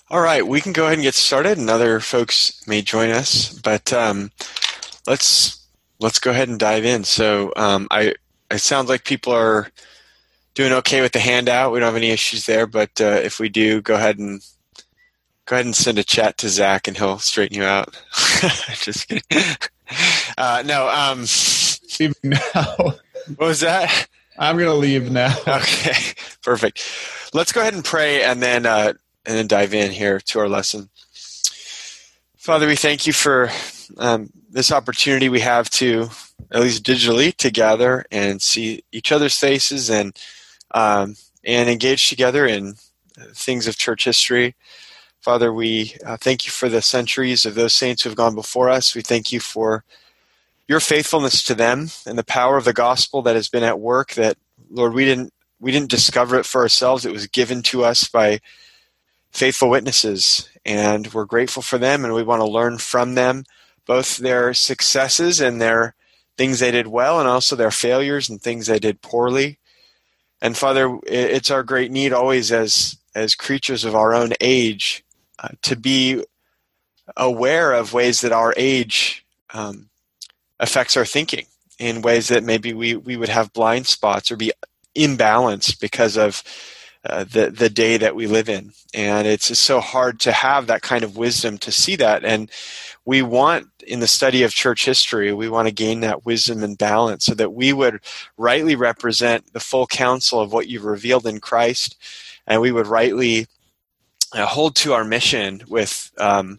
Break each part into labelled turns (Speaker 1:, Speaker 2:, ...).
Speaker 1: All right, we can go ahead and get started, and other folks may join us. But let's let's go ahead and dive in. So, it sounds like people are doing okay with the handout. We don't have any issues there, but if we do, go ahead and send a chat to Zach, and he'll straighten you out. Just kidding. No.
Speaker 2: Leave now.
Speaker 1: What was that?
Speaker 2: I'm going to leave now.
Speaker 1: Okay, perfect. Let's go ahead and pray, and then dive in here to our lesson. Father, we thank you for this opportunity we have to, at least digitally, to gather and see each other's faces and engage together in things of church history. Father, we thank you for the centuries of those saints who have gone before us. We thank you for your faithfulness to them and the power of the gospel that has been at work. That, Lord, we didn't discover it for ourselves. It was given to us by faithful witnesses, and we're grateful for them, and we want to learn from them, both their successes and their things they did well, and also their failures and things they did poorly. And Father, it's our great need always as creatures of our own age to be aware of ways that our age affects our thinking in ways that maybe we would have blind spots or be imbalanced because of the day that we live in. And it's just so hard to have that kind of wisdom to see that. And we want, in the study of church history, we want to gain that wisdom and balance so that we would rightly represent the full counsel of what you've revealed in Christ, and we would rightly hold to our mission with an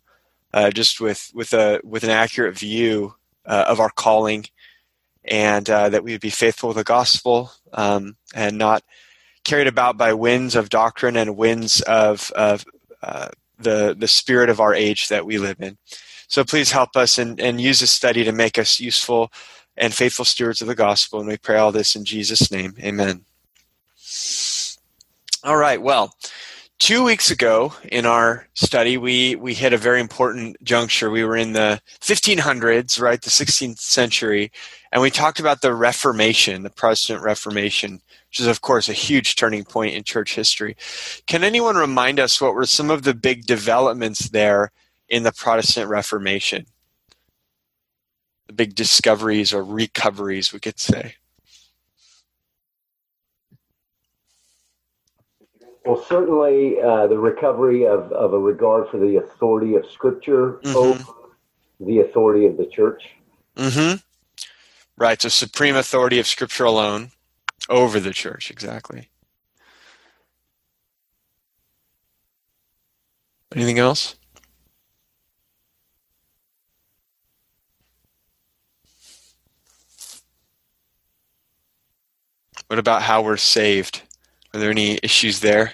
Speaker 1: accurate view of our calling, and that we would be faithful with the gospel and not carried about by winds of doctrine and winds of the spirit of our age that we live in. So please help us and use this study to make us useful and faithful stewards of the gospel. And we pray all this in Jesus' name. Amen. All right. Well, 2 weeks ago in our study, we hit a very important juncture. We were in the 1500s, right, the 16th century, and we talked about the Reformation, the Protestant Reformation, which is, of course, a huge turning point in church history. Can anyone remind us what were some of the big developments there in the Protestant Reformation? The big discoveries or recoveries, we could say.
Speaker 3: Well, certainly the recovery of a regard for the authority of Scripture over the authority of the church.
Speaker 1: Mm-hmm. Right, so supreme authority of Scripture alone over the church, exactly. Anything else? What about how we're saved? Are there any issues there?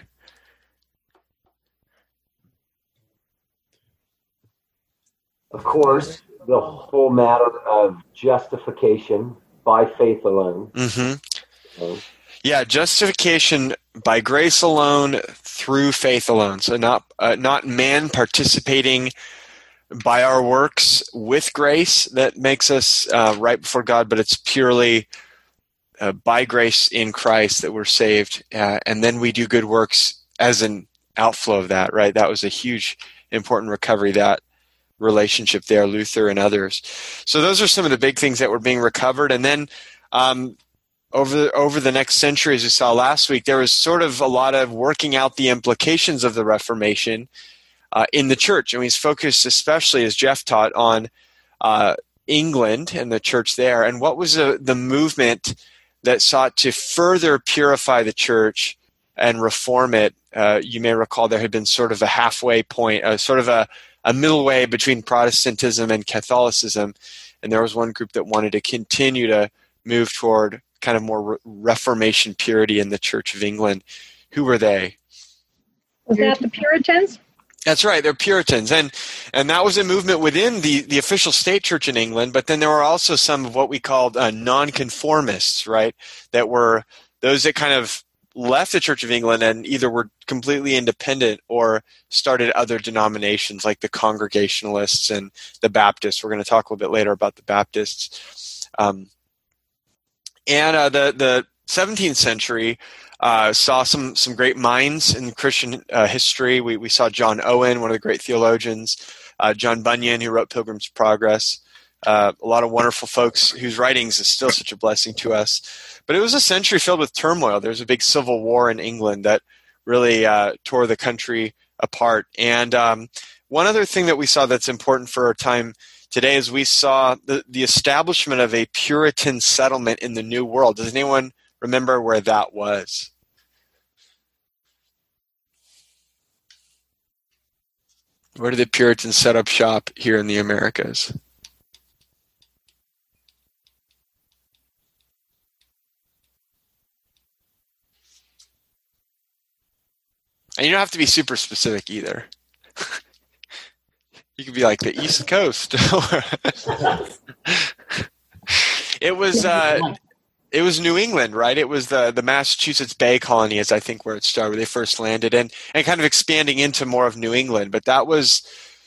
Speaker 3: Of course, the whole matter of justification by faith alone.
Speaker 1: Mm-hmm. Yeah, justification by grace alone, through faith alone. So not man participating by our works with grace that makes us right before God, but it's purely by grace in Christ that we're saved, and then we do good works as an outflow of that, right? That was a huge, important recovery, that relationship there, Luther and others. So those are some of the big things that were being recovered. And then over the next century, as we saw last week, there was sort of a lot of working out the implications of the Reformation in the church. And he's focused especially, as Jeff taught, on England and the church there. And what was the movement that sought to further purify the church and reform it? You may recall there had been sort of a halfway point, sort of a middle way between Protestantism and Catholicism. And there was one group that wanted to continue to move toward kind of more Reformation purity in the Church of England. Who were they?
Speaker 4: Was that the Puritans?
Speaker 1: That's right, they're Puritans. And that was a movement within the official state church in England, but then there were also some of what we called nonconformists, right, that were those that kind of left the Church of England and either were completely independent or started other denominations like the Congregationalists and the Baptists. We're going to talk a little bit later about the Baptists. The 17th century saw some great minds in Christian history. We saw John Owen, one of the great theologians, John Bunyan, who wrote Pilgrim's Progress. A lot of wonderful folks whose writings is still such a blessing to us. But it was a century filled with turmoil. There was a big civil war in England that really tore the country apart. And one other thing that we saw that's important for our time today is we saw the establishment of a Puritan settlement in the New World. Does anyone remember where that was? Where did the Puritans set up shop here in the Americas? And you don't have to be super specific either. You could be like the East Coast. It was New England, right? It was the Massachusetts Bay Colony, is I think where it started, where they first landed, and kind of expanding into more of New England. But that was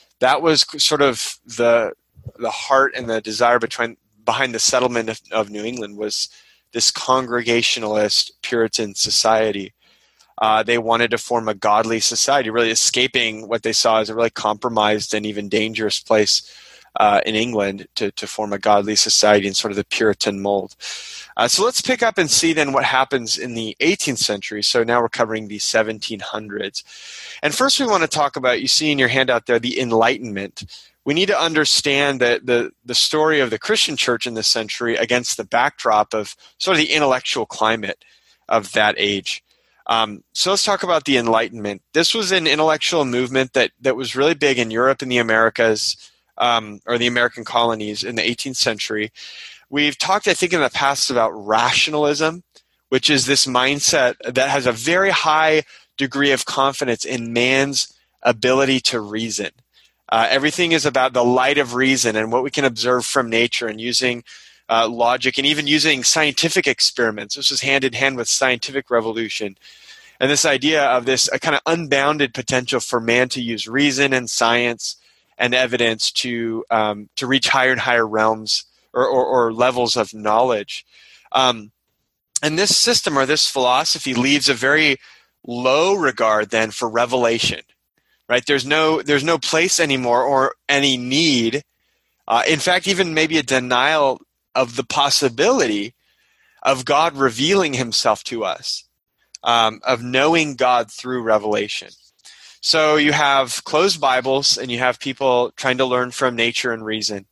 Speaker 1: sort of the heart and the desire behind the settlement of New England was this Congregationalist Puritan society. They wanted to form a godly society, really escaping what they saw as a really compromised and even dangerous place in England to form a godly society in sort of the Puritan mold. So let's pick up and see then what happens in the 18th century. So now we're covering the 1700s. And first we want to talk about, you see in your handout there, the Enlightenment. We need to understand that the story of the Christian church in this century against the backdrop of sort of the intellectual climate of that age. So let's talk about the Enlightenment. This was an intellectual movement that was really big in Europe and the Americas, or the American colonies in the 18th century. We've talked, I think, in the past about rationalism, which is this mindset that has a very high degree of confidence in man's ability to reason. Everything is about the light of reason and what we can observe from nature, and using logic and even using scientific experiments. This was hand in hand with scientific revolution. And this idea of this a kind of unbounded potential for man to use reason and science and evidence to reach higher and higher realms or levels of knowledge. And this system or this philosophy leaves a very low regard then for revelation, right? There's no place anymore or any need. In fact, even maybe a denial of the possibility of God revealing himself to us, of knowing God through revelation. So you have closed Bibles and you have people trying to learn from nature and reason.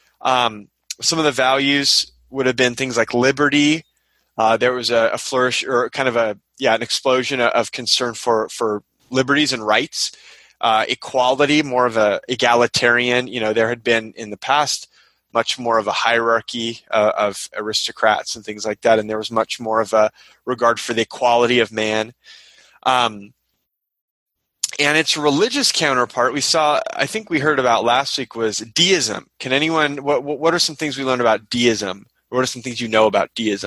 Speaker 1: Some of the values would have been things like liberty. There was a flourish or kind of an explosion of concern for liberties and rights. Equality, more of a egalitarian. There had been in the past much more of a hierarchy of aristocrats and things like that, and there was much more of a regard for the equality of man. And its religious counterpart, I think we heard about last week, was deism. Can anyone, what are some things we learned about deism? What are some things you know about deism?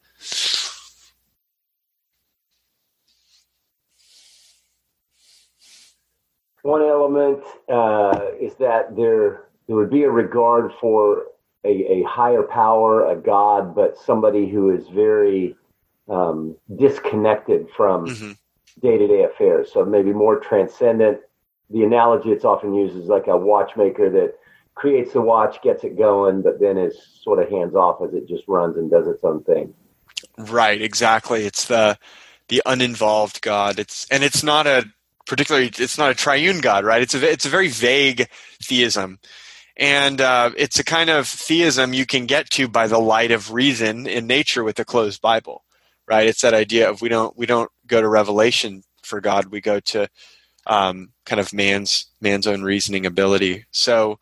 Speaker 3: One element is that there would be a regard for a higher power, a God, but somebody who is very disconnected from day-to-day affairs. So maybe more transcendent. The analogy it's often used is like a watchmaker that creates the watch, gets it going, but then is sort of hands off as it just runs and does its own thing.
Speaker 1: Right, exactly. It's the uninvolved God. It's not a triune God, right? It's a very vague theism. And it's a kind of theism you can get to by the light of reason in nature with a closed Bible, right? It's that idea of we don't go to revelation for God, we go to kind of man's own reasoning ability. So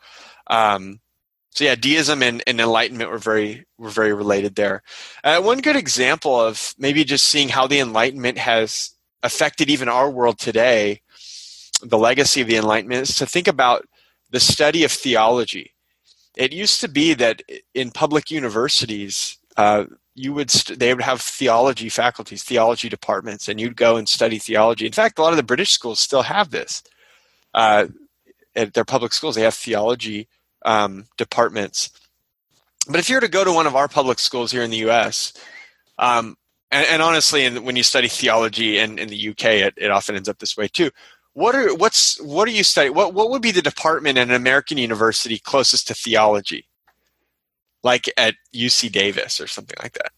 Speaker 1: deism and enlightenment were very related there. One good example of maybe just seeing how the Enlightenment has affected even our world today, the legacy of the Enlightenment, is to think about the study of theology. It used to be that in public universities, they would have theology faculties, theology departments, and you'd go and study theology. In fact, a lot of the British schools still have this. At their public schools, they have theology departments. But if you were to go to one of our public schools here in the U.S., and honestly, when you study theology in the UK, it often ends up this way too. What are you studying? What would be the department in an American university closest to theology, like at UC Davis or something like that?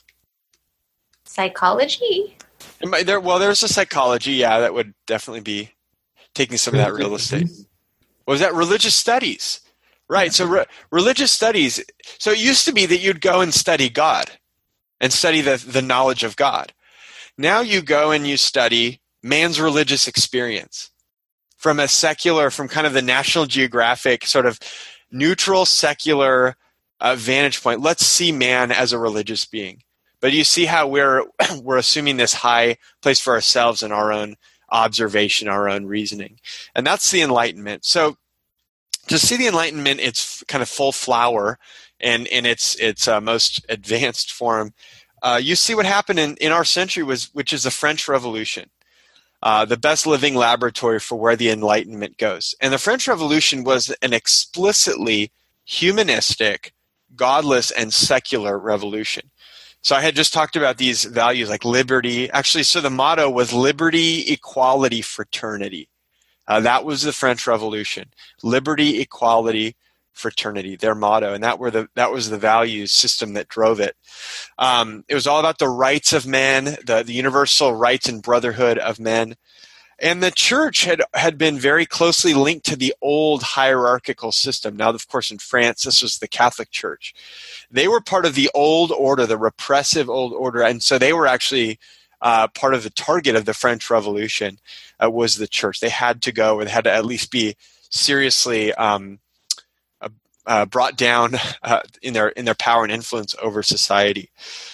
Speaker 5: Psychology.
Speaker 1: There's a psychology, yeah, that would definitely be taking some of that real estate. What was that? Religious studies, right? So religious studies. So it used to be that you'd go and study God, and study the knowledge of God. Now you go and you study man's religious experience from kind of the National Geographic sort of neutral, secular vantage point. Let's see man as a religious being. But you see how we're assuming this high place for ourselves in our own observation, our own reasoning. And that's the Enlightenment. So to see the Enlightenment, it's kind of full flower and in its most advanced form, you see what happened in our century, which is the French Revolution, the best living laboratory for where the Enlightenment goes. And the French Revolution was an explicitly humanistic, godless, and secular revolution. So I had just talked about these values like liberty. Actually, so the motto was liberty, equality, fraternity. That was the French Revolution. Liberty, equality, fraternity, their motto. And that was the values system that drove it. It was all about the rights of men, the universal rights and brotherhood of men. And the church had been very closely linked to the old hierarchical system. Now, of course, in France, this was the Catholic Church. They were part of the old order, the repressive old order. And so they were actually part of the target of the French Revolution was the church. They had to go, or they had to at least be seriously brought down in their power and influence over society.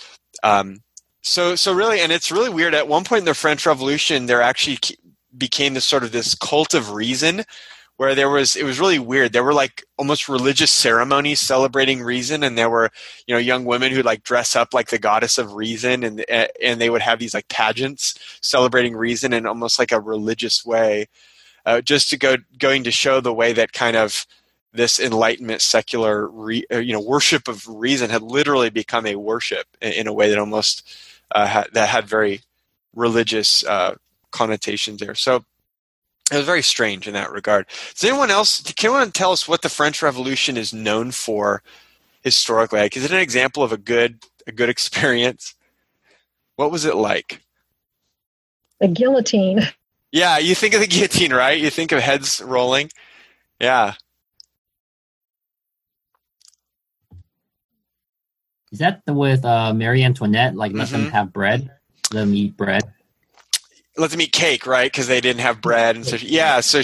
Speaker 1: So really, and it's really weird. At one point in the French Revolution, there actually became this cult of reason, where it was really weird. There were like almost religious ceremonies celebrating reason, and there were young women who like dress up like the goddess of reason, and they would have these like pageants celebrating reason in almost like a religious way, just going to show the way that kind of this Enlightenment secular worship of reason had literally become a worship in a way that almost that had very religious connotations there. So it was very strange in that regard. Can anyone tell us what the French Revolution is known for historically? Like, is it an example of a good experience? What was it like?
Speaker 4: The guillotine.
Speaker 1: Yeah, you think of the guillotine, right? You think of heads rolling. Yeah.
Speaker 6: Is that with Marie Antoinette? Like, let them have bread, let them eat bread.
Speaker 1: Let them eat cake, right? Because they didn't have bread, and so she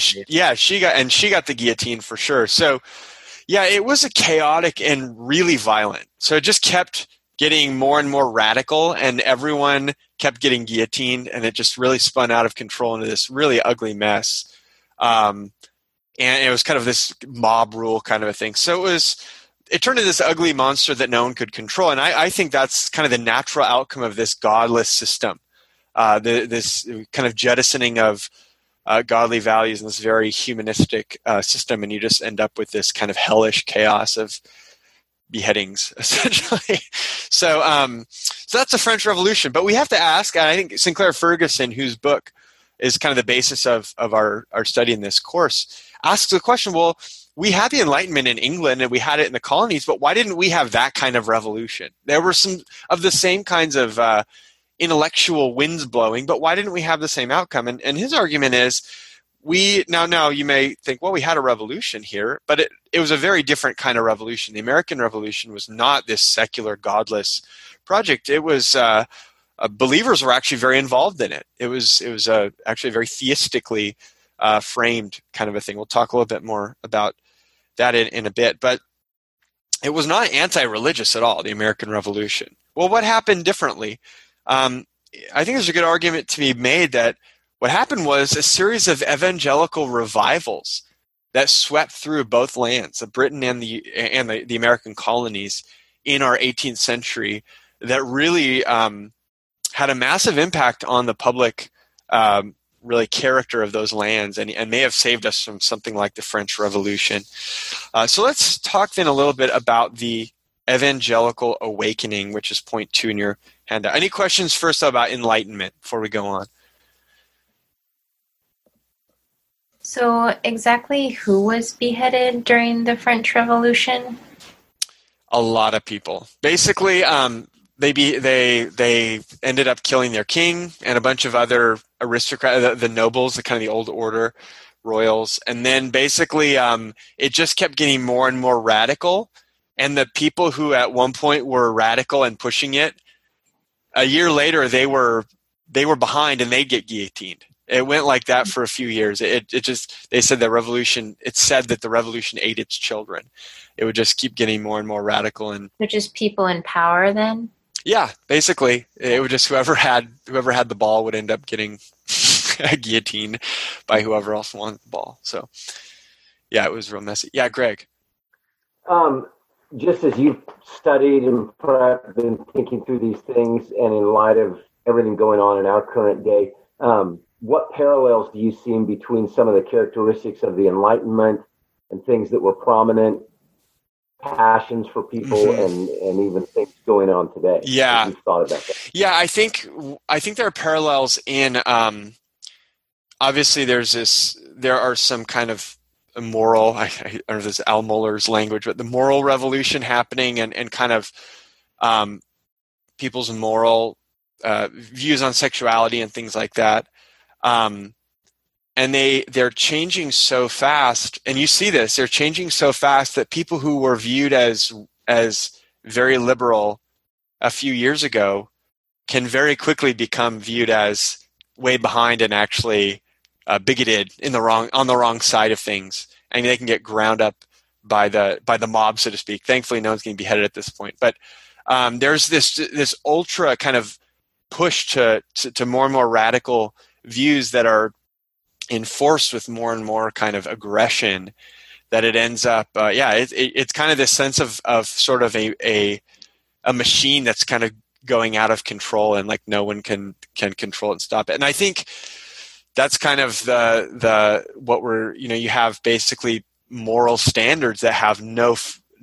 Speaker 1: got the guillotine for sure. So, yeah, it was a chaotic and really violent. So it just kept getting more and more radical, and everyone kept getting guillotined, and it just really spun out of control into this really ugly mess. And it was kind of this mob rule kind of a thing. So it turned into this ugly monster that no one could control, and I think that's kind of the natural outcome of this godless system. This kind of jettisoning of godly values in this very humanistic system, and you just end up with this kind of hellish chaos of beheadings, essentially. So that's the French Revolution. But we have to ask, and I think Sinclair Ferguson, whose book is kind of the basis of our study in this course, asks the question, well, we had the Enlightenment in England and we had it in the colonies, but why didn't we have that kind of revolution? There were some of the same kinds of intellectual winds blowing, but why didn't we have the same outcome? And his argument is, now you may think, well, we had a revolution here, but it was a very different kind of revolution. The American Revolution was not this secular, godless project. It was believers were actually very involved in it. It was actually very theistically framed kind of a thing. We'll talk a little bit more about that in a bit, but it was not anti-religious at all, the American Revolution. Well, what happened differently? I think there's a good argument to be made that what happened was a series of evangelical revivals that swept through both lands, Britain and the American colonies, in our 18th century, that really had a massive impact on the public really character of those lands, and may have saved us from something like the French Revolution. So let's talk then a little bit about the evangelical awakening, which is point 2 in your handout. Any questions first about enlightenment before we go on?
Speaker 5: So exactly who was beheaded during the French Revolution?
Speaker 1: A lot of people. Basically, they ended up killing their king and a bunch of other aristocrats, the nobles, the kind of the old order, royals, and then basically it just kept getting more and more radical. And the people who at one point were radical and pushing it, a year later they were behind and they'd get guillotined. It went like that for a few years. They said it said that the revolution ate its children. It would just keep getting more and more radical. And
Speaker 5: Which is people in power then?
Speaker 1: yeah, basically it would just, whoever had the ball would end up getting guillotined by whoever else wanted the ball. So yeah, it was real messy. Yeah, Greg.
Speaker 3: Just as you've studied and prepped, been thinking through these things, and in light of everything going on in our current day, what parallels do you see between some of the characteristics of the Enlightenment and things that were prominent passions for people, and even things going on today?
Speaker 1: Yeah,
Speaker 3: you've thought about that.
Speaker 1: Yeah, I think there are parallels in. Obviously, there are some kind of moral. I don't know if this is Al Mohler's language, but the moral revolution happening, and kind of people's moral views on sexuality and things like that. And they're changing so fast, and you see this. They're changing so fast that people who were viewed as very liberal a few years ago can very quickly become viewed as way behind and actually bigoted on the wrong side of things, and they can get ground up by the mob, so to speak. Thankfully, no one's getting beheaded at this point, but there's this ultra kind of push to more and more radical views that are enforced with more and more kind of aggression, that it ends up it's kind of this sense of sort of a machine that's kind of going out of control, and like no one can control it and stop it. And I think that's kind of the what we're, you have basically moral standards that have no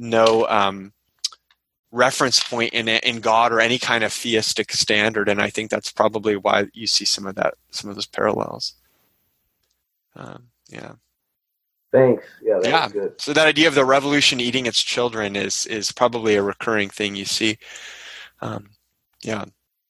Speaker 1: reference point in God or any kind of theistic standard, and I think that's probably why you see some of those parallels. Yeah.
Speaker 3: Thanks. Yeah, that's good.
Speaker 1: So that idea of the revolution eating its children is probably a recurring thing you see. Yeah.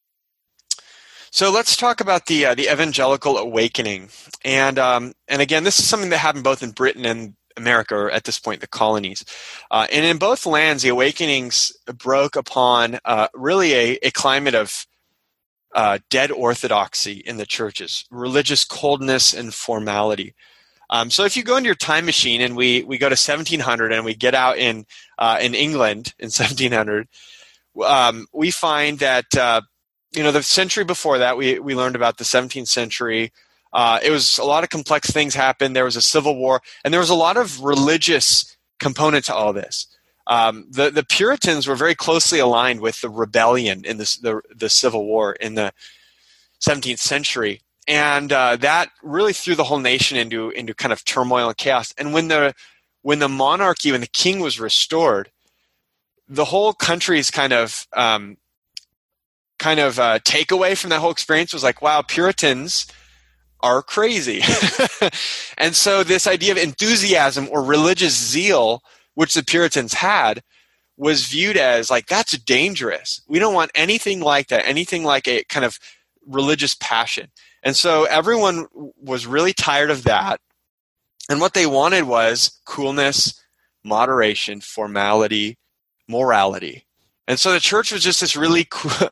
Speaker 1: So let's talk about the evangelical awakening, and again, this is something that happened both in Britain and America, or at this point, the colonies. And in both lands, the awakenings broke upon really a climate of dead orthodoxy in the churches, religious coldness and formality. So if you go into your time machine and we go to 1700 and we get out in England in 1700, we find that the century before that, we learned about the 17th century. It was a lot of complex things happened. There was a civil war, and there was a lot of religious component to all this. The Puritans were very closely aligned with the rebellion in the Civil War in the 17th century, and that really threw the whole nation into kind of turmoil and chaos. And when the monarchy, when the king was restored, the whole country's kind of takeaway from that whole experience was like, wow, Puritans are crazy. And so this idea of enthusiasm or religious zeal, which the Puritans had, was viewed as like, that's dangerous. We don't want anything like that, anything like a kind of religious passion. And so everyone was really tired of that. And what they wanted was coolness, moderation, formality, morality. And so the church was just this really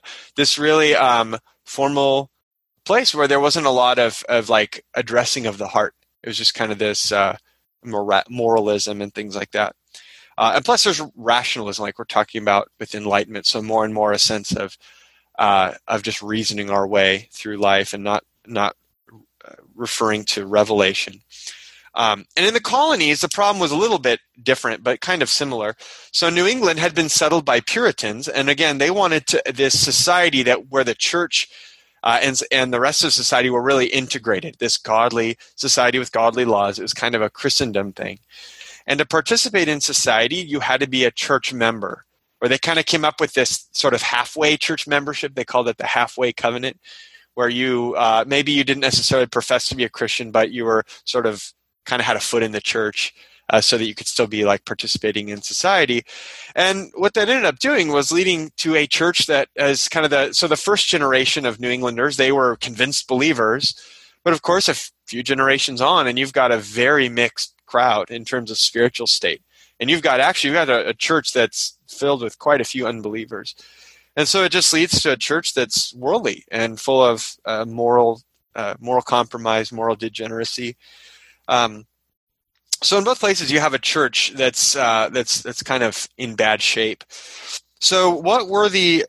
Speaker 1: formal place where there wasn't a lot of like addressing of the heart. It was just kind of this moralism and things like that. And plus there's rationalism, like we're talking about with enlightenment. So more and more a sense of just reasoning our way through life and not referring to revelation. And in the colonies, the problem was a little bit different, but kind of similar. So New England had been settled by Puritans, and again, they wanted this society where the church and the rest of society were really integrated. This godly society with godly laws. It was kind of a Christendom thing. And to participate in society, you had to be a church member. where they kind of came up with this sort of halfway church membership. They called it the halfway covenant, where you maybe you didn't necessarily profess to be a Christian, but you were sort of kind of had a foot in the church so that you could still be like participating in society. And what that ended up doing was leading to a church that is kind of the first generation of New Englanders, they were convinced believers. But of course, a few generations on, and you've got a very mixed crowd in terms of spiritual state. And you've got a church that's filled with quite a few unbelievers. And so it just leads to a church that's worldly and full of moral compromise, moral degeneracy. So in both places, you have a church that's kind of in bad shape. So what were the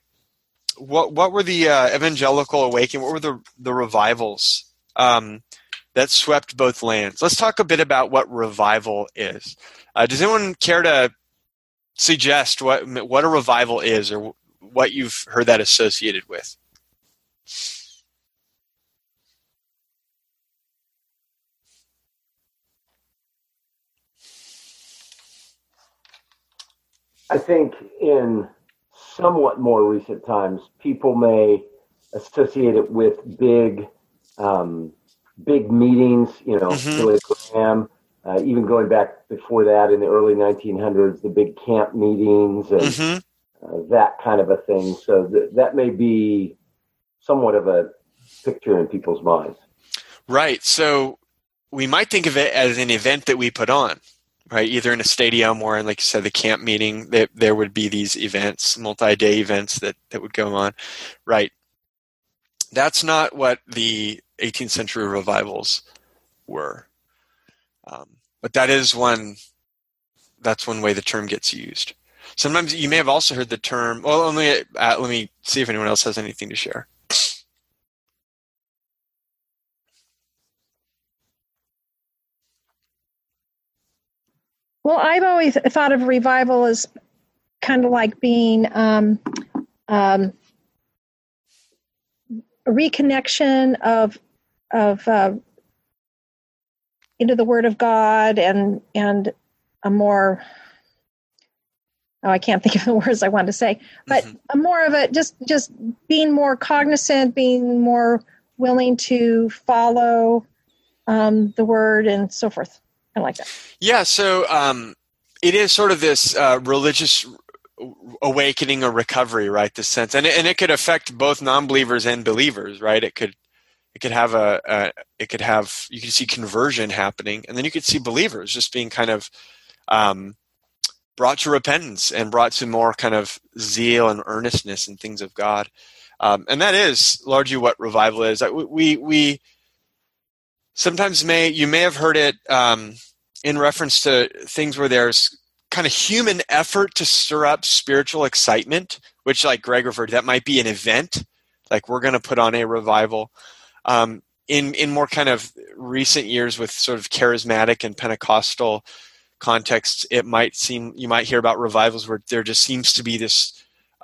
Speaker 1: evangelical awakening? What were the revivals that swept both lands? Let's talk a bit about what revival is. Does anyone care to suggest what a revival is, or what you've heard that associated with?
Speaker 3: I think in somewhat more recent times, people may associate it with big meetings, Billy Graham, even going back before that in the early 1900s, the big camp meetings and that kind of a thing. So that may be somewhat of a picture in people's minds. Right.
Speaker 1: So we might think of it as an event that we put on. Right, either in a stadium or in, like you said, the camp meeting, there would be these events, multi-day events that would go on. Right. That's not what the 18th century revivals were. But that's one way the term gets used. Sometimes you may have also heard the term, well, let me see if anyone else has anything to share.
Speaker 4: Well, I've always thought of revival as kind of like being a reconnection of into the Word of God and a more, I can't think of the words I wanted to say, but a more of a just being more cognizant, being more willing to follow the Word and so forth. I like that.
Speaker 1: Yeah, so it is sort of this religious awakening or recovery, right? This sense, and it could affect both non-believers and believers, right? You could see conversion happening, and then you could see believers just being kind of brought to repentance and brought to more kind of zeal and earnestness in things of God, and that is largely what revival is. We sometimes you may have heard it in reference to things where there's kind of human effort to stir up spiritual excitement, which, like Greg referred to, that might be an event, like we're going to put on a revival. In more kind of recent years with sort of charismatic and Pentecostal contexts, you might hear about revivals where there just seems to be there's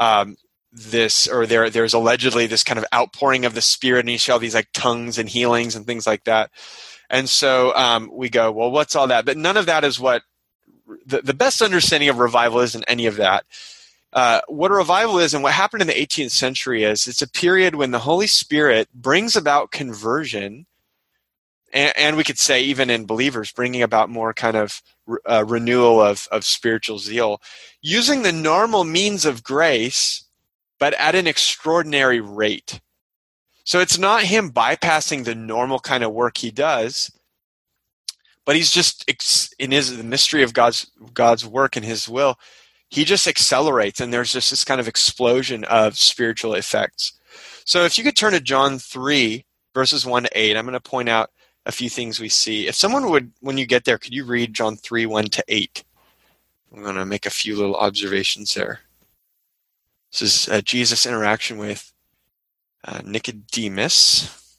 Speaker 1: allegedly this kind of outpouring of the Spirit, and you see all these like tongues and healings and things like that. And so we go, well, what's all that? But none of that is what the best understanding of revival isn't any of that. What a revival is and what happened in the 18th century is it's a period when the Holy Spirit brings about conversion, and we could say even in believers, bringing about more kind of renewal of spiritual zeal, using the normal means of grace, but at an extraordinary rate. So it's not him bypassing the normal kind of work he does, but he's just in the mystery of God's work and his will, he just accelerates, and there's just this kind of explosion of spiritual effects. So if you could turn to John 3, verses 1 to 8, I'm going to point out a few things we see. If someone would, when you get there, could you read John 3, 1 to 8? I'm going to make a few little observations there. This is Jesus' interaction with Nicodemus.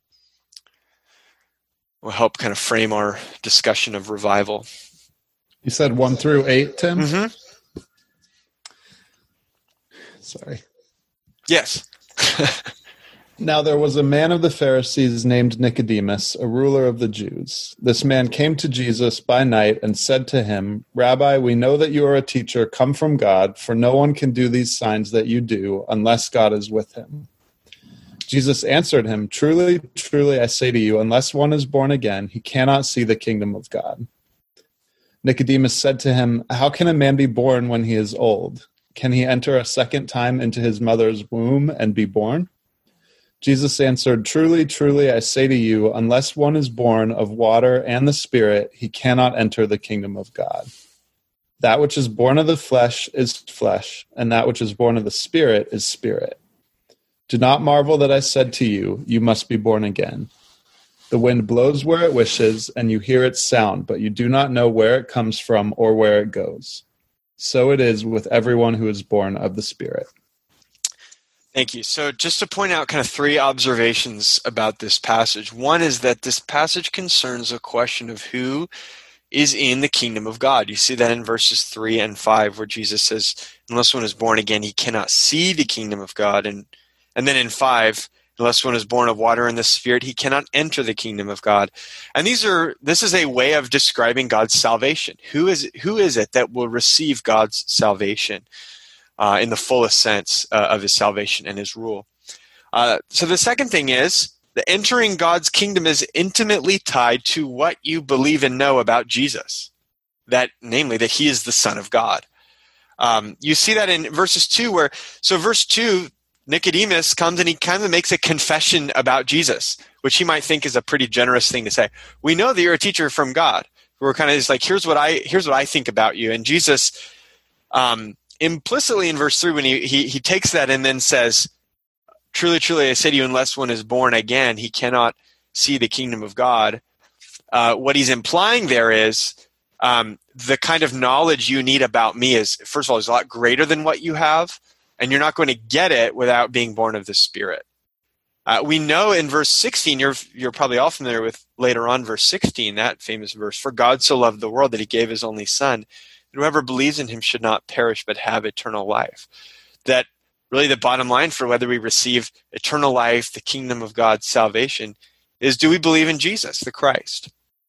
Speaker 1: Will help kind of frame our discussion of revival.
Speaker 2: You said 1 through 8, Tim?
Speaker 1: Mm-hmm.
Speaker 2: Sorry.
Speaker 1: Yes.
Speaker 2: Now there was a man of the Pharisees named Nicodemus, a ruler of the Jews. This man came to Jesus by night and said to him, Rabbi, we know that you are a teacher come from God, for no one can do these signs that you do unless God is with him. Jesus answered him, Truly, truly, I say to you, unless one is born again, he cannot see the kingdom of God. Nicodemus said to him, How can a man be born when he is old? Can he enter a second time into his mother's womb and be born? Jesus answered, Truly, truly, I say to you, unless one is born of water and the Spirit, he cannot enter the kingdom of God. That which is born of the flesh is flesh, and that which is born of the Spirit is spirit. Do not marvel that I said to you, you must be born again. The wind blows where it wishes, and you hear its sound, but you do not know where it comes from or where it goes. So it is with everyone who is born of the Spirit.
Speaker 1: Thank you. So just to point out kind of three observations about this passage. One is that this passage concerns a question of who is in the kingdom of God. You see that in verses 3 and 5 where Jesus says, unless one is born again, he cannot see the kingdom of God. And then in 5, unless one is born of water and the Spirit, he cannot enter the kingdom of God. And this is a way of describing God's salvation. Who is it that will receive God's salvation? In the fullest sense of his salvation and his rule. So the second thing is that entering God's kingdom is intimately tied to what you believe and know about Jesus, namely that he is the Son of God. You see that in verses 2 verse 2, Nicodemus comes and he kind of makes a confession about Jesus, which he might think is a pretty generous thing to say. We know that you're a teacher from God. We're kind of just like, here's what I think about you. And Jesus, implicitly in verse 3, when he takes that and then says, Truly, truly, I say to you, unless one is born again, he cannot see the kingdom of God. What he's implying there is the kind of knowledge you need about me is, first of all, is a lot greater than what you have, and you're not going to get it without being born of the Spirit. We know in verse 16, you're probably all familiar with later on verse 16, that famous verse, For God so loved the world that he gave his only Son, whoever believes in him should not perish but have eternal life. That really the bottom line for whether we receive eternal life, the kingdom of God's salvation, is do we believe in Jesus, the Christ?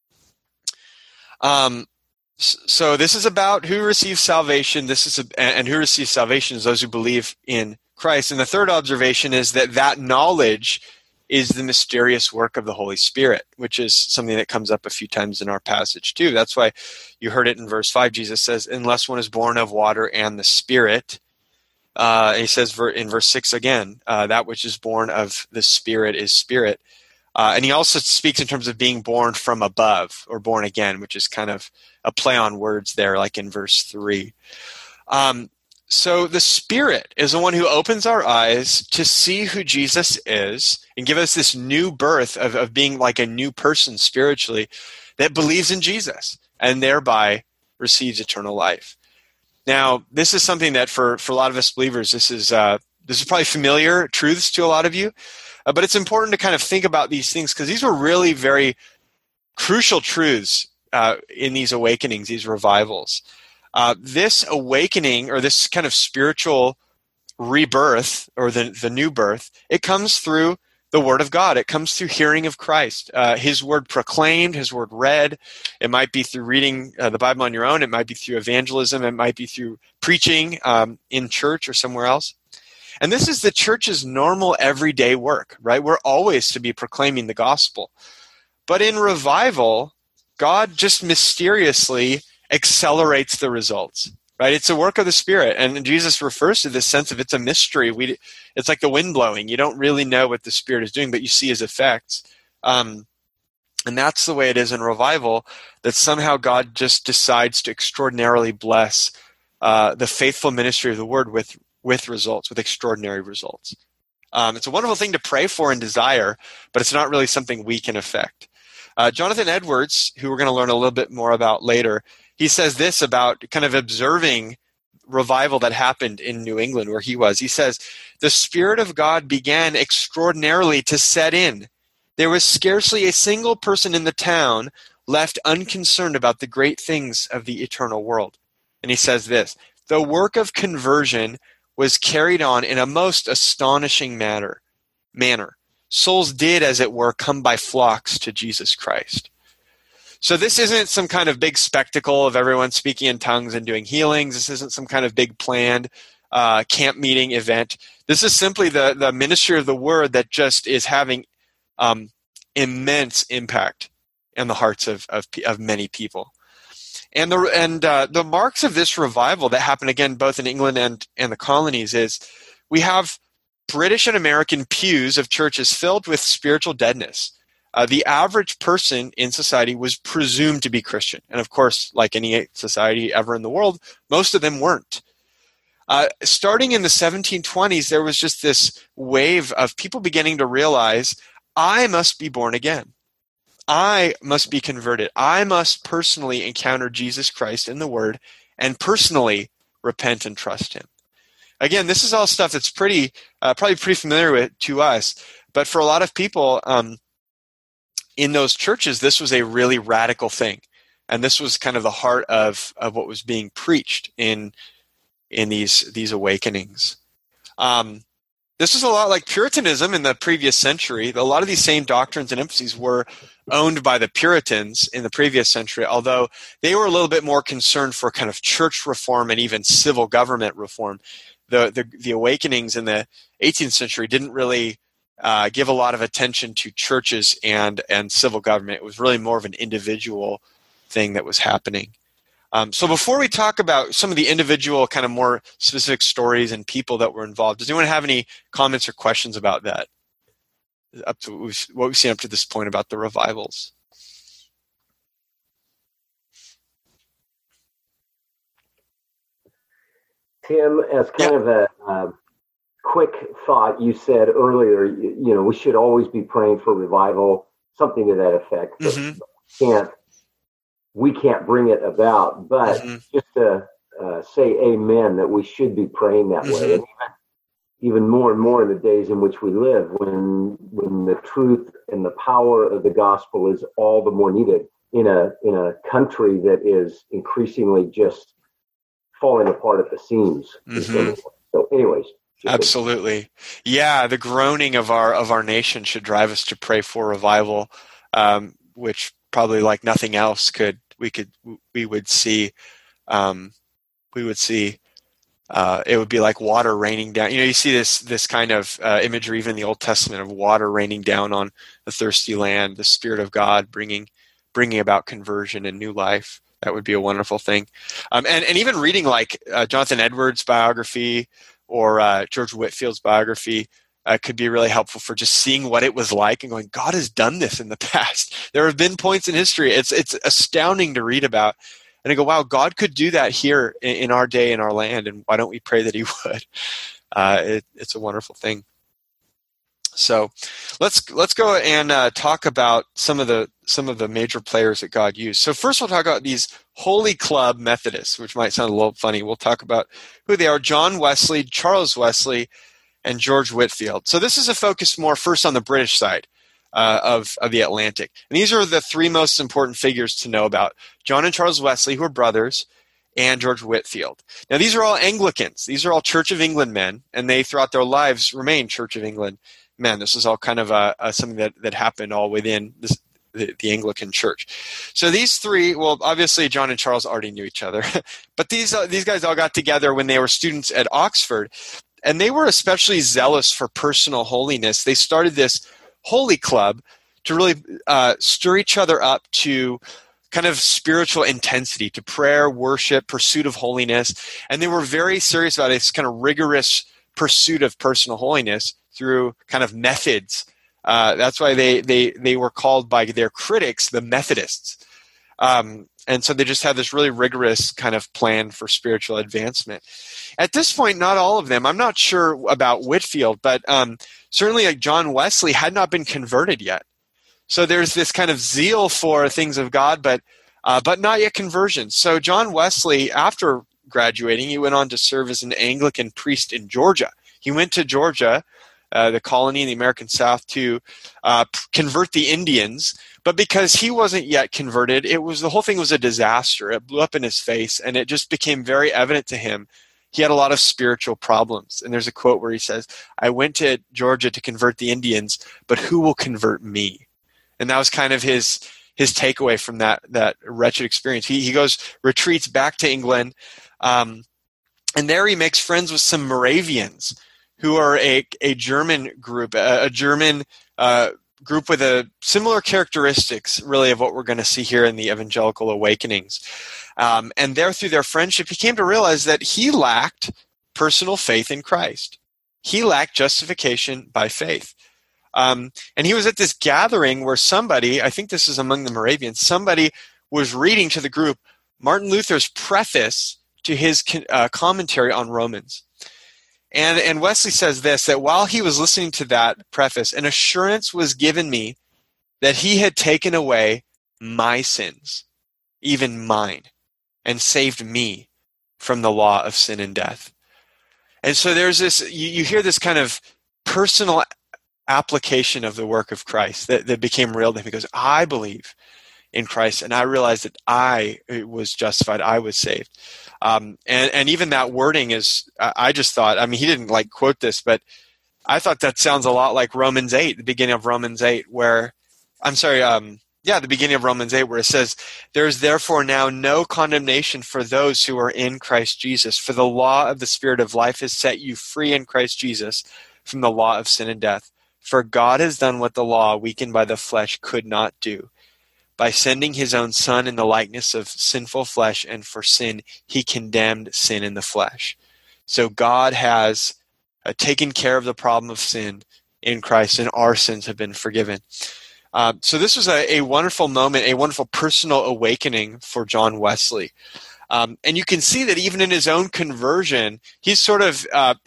Speaker 1: So this is about who receives salvation. And who receives salvation is those who believe in Christ. And the third observation is that knowledge is the mysterious work of the Holy Spirit, which is something that comes up a few times in our passage too. That's why you heard it in verse 5. Jesus says, unless one is born of water and the Spirit. He says in verse 6 again, that which is born of the Spirit is spirit. And he also speaks in terms of being born from above or born again, which is kind of a play on words there, like in verse 3. So the Spirit is the one who opens our eyes to see who Jesus is and give us this new birth of being like a new person spiritually that believes in Jesus and thereby receives eternal life. Now, this is something that for a lot of us believers, this is probably familiar truths to a lot of you, but it's important to kind of think about these things because these were really very crucial truths in these awakenings, these revivals. This awakening or this kind of spiritual rebirth or the new birth, it comes through the Word of God. It comes through hearing of Christ, His Word proclaimed, His Word read. It might be through reading the Bible on your own. It might be through evangelism. It might be through preaching in church or somewhere else. And this is the church's normal everyday work, right? We're always to be proclaiming the gospel. But in revival, God just mysteriously accelerates the results, right? It's a work of the Spirit. And Jesus refers to this sense of it's a mystery. It's like the wind blowing. You don't really know what the Spirit is doing, but you see His effects. And that's the way it is in revival, that somehow God just decides to extraordinarily bless the faithful ministry of the Word with results, with extraordinary results. It's a wonderful thing to pray for and desire, but it's not really something we can affect. Jonathan Edwards, who we're going to learn a little bit more about later, he says this about kind of observing revival that happened in New England where he was. He says, the Spirit of God began extraordinarily to set in. There was scarcely a single person in the town left unconcerned about the great things of the eternal world. And he says this, the work of conversion was carried on in a most astonishing manner. manner. Souls did, as it were, come by flocks to Jesus Christ. So this isn't some kind of big spectacle of everyone speaking in tongues and doing healings. This isn't some kind of big planned camp meeting event. This is simply the ministry of the word that just is having immense impact in the hearts of many people. And the marks of this revival that happened again both in England and the colonies is we have British and American pews of churches filled with spiritual deadness. The average person in society was presumed to be Christian. And of course, like any society ever in the world, most of them weren't. Starting in the 1720s, there was just this wave of people beginning to realize, I must be born again. I must be converted. I must personally encounter Jesus Christ in the Word and personally repent and trust Him. Again, this is all stuff that's probably pretty familiar to us, but for a lot of people in those churches, this was a really radical thing, and this was kind of the heart of what was being preached in these awakenings. This is a lot like Puritanism in the previous century. A lot of these same doctrines and emphases were owned by the Puritans in the previous century, although they were a little bit more concerned for kind of church reform and even civil government reform. The awakenings in the 18th century didn't really give a lot of attention to churches and civil government. It was really more of an individual thing that was happening. So before we talk about some of the individual kind of more specific stories and people that were involved, does anyone have any comments or questions about that? Up to what we've seen up to this point about the revivals.
Speaker 3: Tim, as kind of a quick thought, you said earlier, we should always be praying for revival, something to that effect.
Speaker 1: Mm-hmm.
Speaker 3: We can't bring it about, but just to say amen, that we should be praying that way. And even more and more in the days in which we live, when the truth and the power of the gospel is all the more needed in a country that is increasingly just falling apart at the seams. So anyways.
Speaker 1: Absolutely. Yeah, the groaning of our nation should drive us to pray for revival, which probably like nothing else we would see it would be like water raining down. You see this kind of imagery even in the Old Testament of water raining down on the thirsty land, the Spirit of God bringing about conversion and new life. That would be a wonderful thing. And even reading like Jonathan Edwards' biography or George Whitfield's biography could be really helpful for just seeing what it was like and going, God has done this in the past. There have been points in history. It's astounding to read about. And I go, wow, God could do that here in our day, in our land, and why don't we pray that He would? It's a wonderful thing. So let's go and talk about some of the major players that God used. So first we'll talk about these Holy Club Methodists, which might sound a little funny. We'll talk about who they are: John Wesley, Charles Wesley, and George Whitfield. So this is a focus more first on the British side of the Atlantic. And these are the three most important figures to know about: John and Charles Wesley, who are brothers, and George Whitfield. Now these are all Anglicans. These are all Church of England men, and they throughout their lives remain Church of England men. This is all kind of something that happened all within the Anglican Church. So these three, well, obviously John and Charles already knew each other, but these guys all got together when they were students at Oxford, and they were especially zealous for personal holiness. They started this Holy Club to really stir each other up to kind of spiritual intensity, to prayer, worship, pursuit of holiness, and they were very serious about this kind of rigorous pursuit of personal holiness through kind of methods. That's why they were called by their critics the Methodists. And so they just had this really rigorous kind of plan for spiritual advancement. At this point, not all of them, I'm not sure about Whitfield, but certainly like John Wesley had not been converted yet. So there's this kind of zeal for things of God, but not yet conversion. So John Wesley, after graduating, he went on to serve as an Anglican priest in Georgia. He went to Georgia, the colony in the American South, to convert the Indians. But because he wasn't yet converted, the whole thing was a disaster. It blew up in his face, and it just became very evident to him he had a lot of spiritual problems. And there's a quote where he says, "I went to Georgia to convert the Indians, but who will convert me?" And that was kind of his takeaway from that wretched experience. He retreats back to England, and there he makes friends with some Moravians, who are a German group, a German group with a similar characteristics, really, of what we're going to see here in the evangelical awakenings. And there, through their friendship, he came to realize that he lacked personal faith in Christ. He lacked justification by faith. And he was at this gathering where somebody, I think this is among the Moravians, somebody was reading to the group Martin Luther's preface to his commentary on Romans. And Wesley says this, that while he was listening to that preface, an assurance was given me that he had taken away my sins, even mine, and saved me from the law of sin and death. And so there's this, you hear this kind of personal application of the work of Christ that became real to him. He goes, I believe in Christ, and I realized that I was justified, I was saved. And even that wording is, I just thought, I mean, he didn't like quote this, but I thought that sounds a lot like Romans 8, the beginning of Romans 8, where, the beginning of Romans 8, where it says, there is therefore now no condemnation for those who are in Christ Jesus, for the law of the Spirit of life has set you free in Christ Jesus from the law of sin and death. For God has done what the law, weakened by the flesh, could not do. By sending his own Son in the likeness of sinful flesh, and for sin, he condemned sin in the flesh. So God has taken care of the problem of sin in Christ, and our sins have been forgiven. So this was a wonderful moment, a wonderful personal awakening for John Wesley. And you can see that even in his own conversion, he's sort of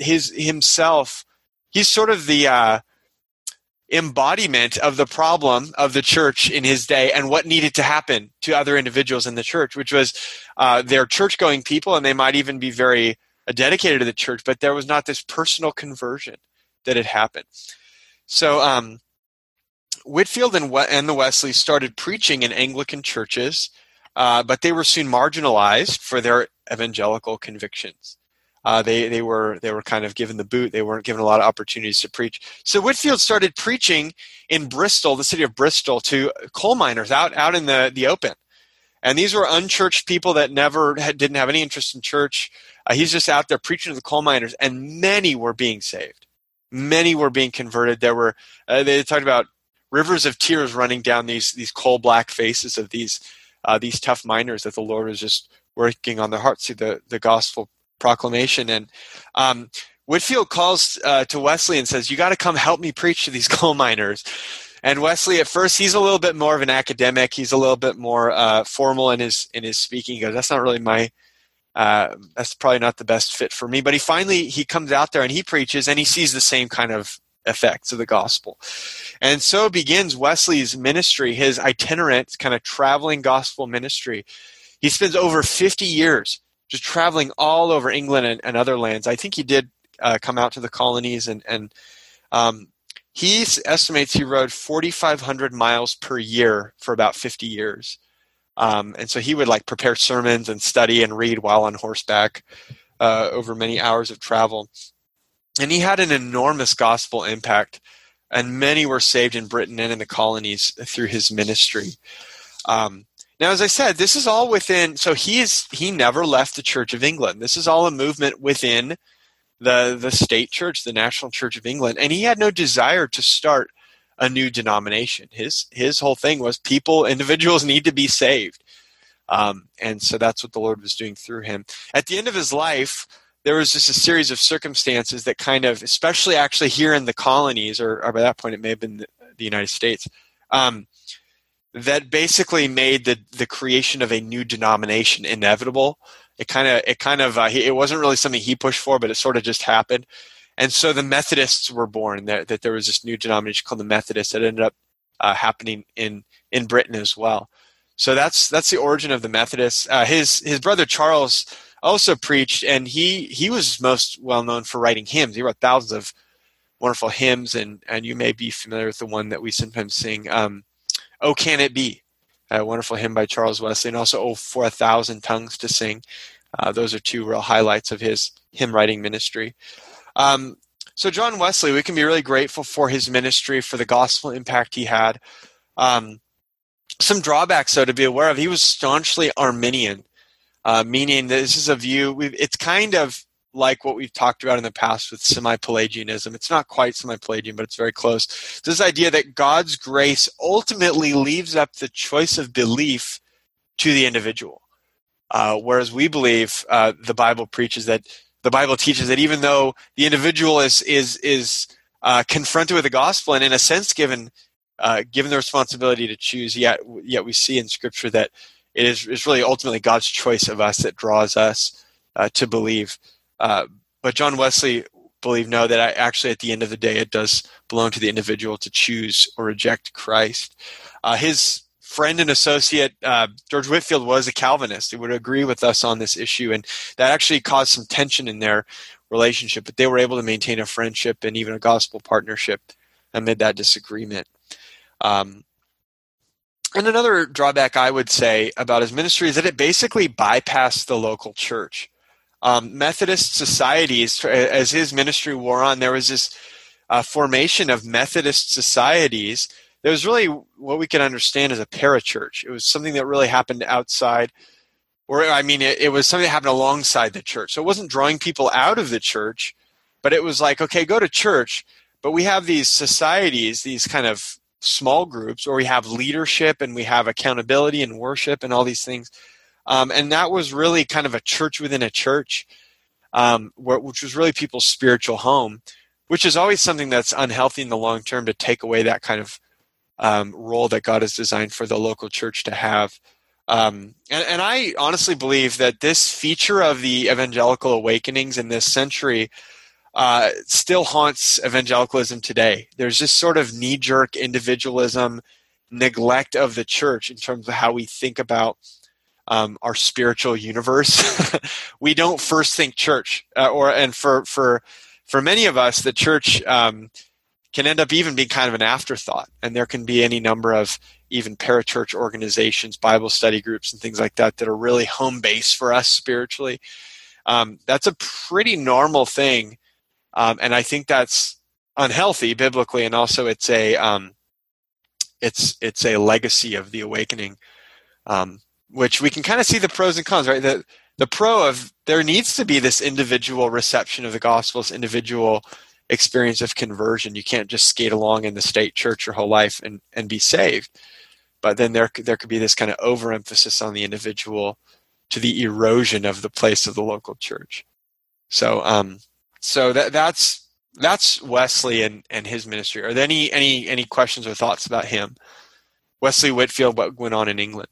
Speaker 1: he's sort of the embodiment of the problem of the church in his day and what needed to happen to other individuals in the church, which was they're church-going people, and they might even be very dedicated to the church, but there was not this personal conversion that had happened. So Whitefield and the Wesleys started preaching in Anglican churches, but they were soon marginalized for their evangelical convictions. They were kind of given the boot. They weren't given a lot of opportunities to preach. So Whitefield started preaching in Bristol, the city of Bristol, to coal miners out in the open. And these were unchurched people that didn't have any interest in church. He's just out there preaching to the coal miners, and many were being saved. Many were being converted. They talked about rivers of tears running down these coal black faces of these tough miners that the Lord was just working on their hearts through the gospel proclamation. And Whitefield calls to Wesley and says, you got to come help me preach to these coal miners. And Wesley, at first, he's a little bit more of an academic. He's a little bit more formal in his speaking. He goes, that's not really that's probably not the best fit for me. But he comes out there and he preaches, and he sees the same kind of effects of the gospel. And so begins Wesley's ministry, his itinerant kind of traveling gospel ministry. He spends over 50 years just traveling all over England and other lands. I think he did come out to the colonies, and he estimates he rode 4,500 miles per year for about 50 years. And so he would prepare sermons and study and read while on horseback over many hours of travel. And he had an enormous gospel impact, and many were saved in Britain and in the colonies through his ministry. Now, as I said, this is all within, so he never left the Church of England. This is all a movement within the state church, the National Church of England, and he had no desire to start a new denomination. His whole thing was individuals need to be saved. And so that's what the Lord was doing through him. At the end of his life, there was just a series of circumstances that kind of, especially actually here in the colonies, or by that point it may have been the United States, that basically made the creation of a new denomination inevitable. It wasn't really something he pushed for, but it sort of just happened. And so the Methodists were born. That there was this new denomination called the Methodists that ended up happening in Britain as well. So that's the origin of the Methodists. His brother Charles also preached, and he was most well known for writing hymns. He wrote thousands of wonderful hymns, and you may be familiar with the one that we sometimes sing, "Oh, Can It Be?" A wonderful hymn by Charles Wesley, and also "Oh, for a Thousand Tongues to Sing," Those are two real highlights of his hymn writing ministry. So John Wesley, we can be really grateful for his ministry, for the gospel impact he had. Some drawbacks, though, to be aware of. He was staunchly Arminian, meaning that this is a view, it's kind of like what we've talked about in the past with semi-Pelagianism. It's not quite semi-Pelagian, but it's very close. This idea that God's grace ultimately leaves up the choice of belief to the individual. Whereas we believe the Bible teaches that even though the individual is confronted with the gospel and in a sense given the responsibility to choose, yet we see in Scripture that it is really ultimately God's choice of us that draws us to believe. But John Wesley believed, no, that actually at the end of the day it does belong to the individual to choose or reject Christ. His friend and associate, George Whitefield, was a Calvinist. He would agree with us on this issue, and that actually caused some tension in their relationship, but they were able to maintain a friendship and even a gospel partnership amid that disagreement. And another drawback I would say about his ministry is that it basically bypassed the local church. Methodist societies, as his ministry wore on, there was this formation of Methodist societies. There was really what we can understand as a parachurch. It was something that really happened outside, it was something that happened alongside the church. So it wasn't drawing people out of the church, but it was like, okay, go to church, but we have these societies, these kind of small groups where we have leadership and we have accountability and worship and all these things. And that was really kind of a church within a church, which was really people's spiritual home, which is always something that's unhealthy in the long term, to take away that kind of role that God has designed for the local church to have. And I honestly believe that this feature of the evangelical awakenings in this century still haunts evangelicalism today. There's this sort of knee-jerk individualism, neglect of the church in terms of how we think about our spiritual universe. We don't first think church, and for many of us, the church can end up even being kind of an afterthought, and there can be any number of even parachurch organizations, Bible study groups, and things like that are really home base for us spiritually. That's a pretty normal thing, and I think that's unhealthy biblically, and also it's a legacy of the awakening. Which we can kind of see the pros and cons, right? The pro of there needs to be this individual reception of the gospel, this individual experience of conversion. You can't just skate along in the state church your whole life and be saved. But then there could be this kind of overemphasis on the individual to the erosion of the place of the local church. So that's Wesley and his ministry. Are there any questions or thoughts about him? Wesley Whitefield, what went on in England?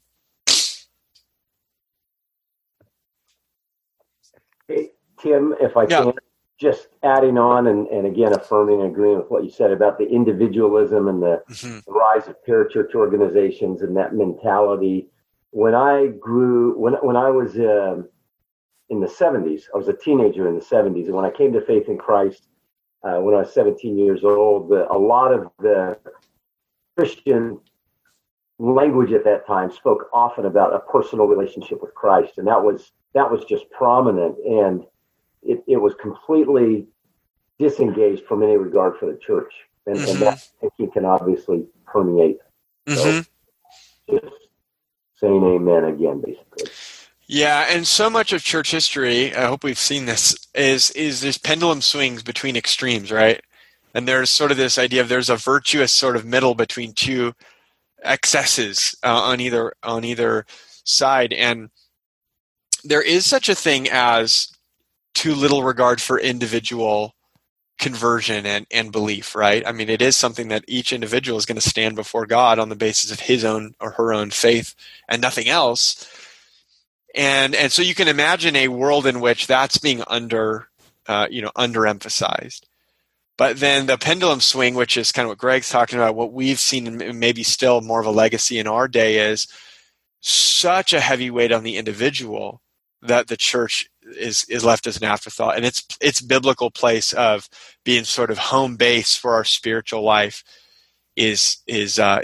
Speaker 3: Hey, Tim, if I can, just adding on and again affirming and agreeing with what you said about the individualism and the rise of parachurch organizations and that mentality. When I was in the 70s, I was a teenager in the 70s, and when I came to faith in Christ when I was 17 years old, a lot of the Christian language at that time spoke often about a personal relationship with Christ, and that was just prominent, and it was completely disengaged from any regard for the church, and that thinking can obviously permeate. So just saying amen again, basically.
Speaker 1: Yeah, and so much of church history, I hope we've seen this, is there's pendulum swings between extremes, right? And there's sort of this idea of there's a virtuous sort of middle between two excesses on either side, and there is such a thing as too little regard for individual conversion and belief, right? I mean, it is something that each individual is going to stand before God on the basis of his own or her own faith and nothing else. And so you can imagine a world in which that's being underemphasized. But then the pendulum swing, which is kind of what Greg's talking about, what we've seen and maybe still more of a legacy in our day, is such a heavy weight on the individual that the church is left as an afterthought. And its biblical place of being sort of home base for our spiritual life is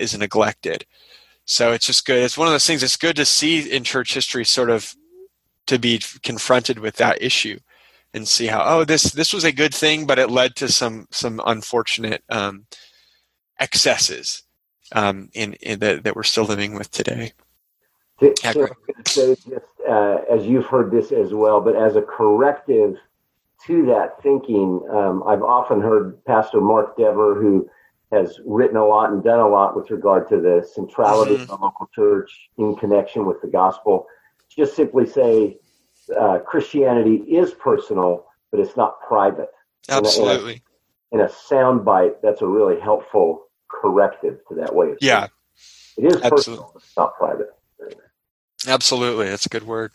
Speaker 1: neglected. So it's just good. It's one of those things it's good to see in church history sort of to be confronted with that issue and see how, this was a good thing, but it led to some unfortunate excesses in that we're still living with today.
Speaker 3: So I was going to say, just as you've heard this as well, but as a corrective to that thinking, I've often heard Pastor Mark Dever, who has written a lot and done a lot with regard to the centrality of the local church in connection with the gospel, just simply say Christianity is personal, but it's not private.
Speaker 1: Absolutely.
Speaker 3: In a sound bite, that's a really helpful corrective to that way of thinking.
Speaker 1: Yeah.
Speaker 3: It is personal, but it's not private.
Speaker 1: Absolutely. That's a good word.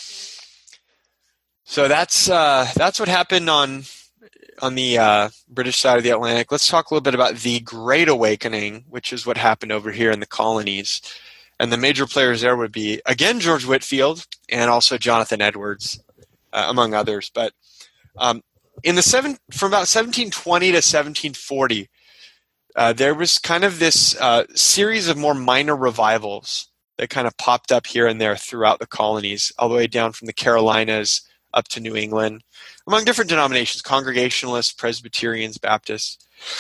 Speaker 1: So that's what happened on the British side of the Atlantic. Let's talk a little bit about the Great Awakening, which is what happened over here in the colonies. And the major players there would be, again, George Whitefield and also Jonathan Edwards, among others. But from about 1720 to 1740, there was kind of this series of more minor revivals that kind of popped up here and there throughout the colonies, all the way down from the Carolinas up to New England, among different denominations, Congregationalists, Presbyterians, Baptists.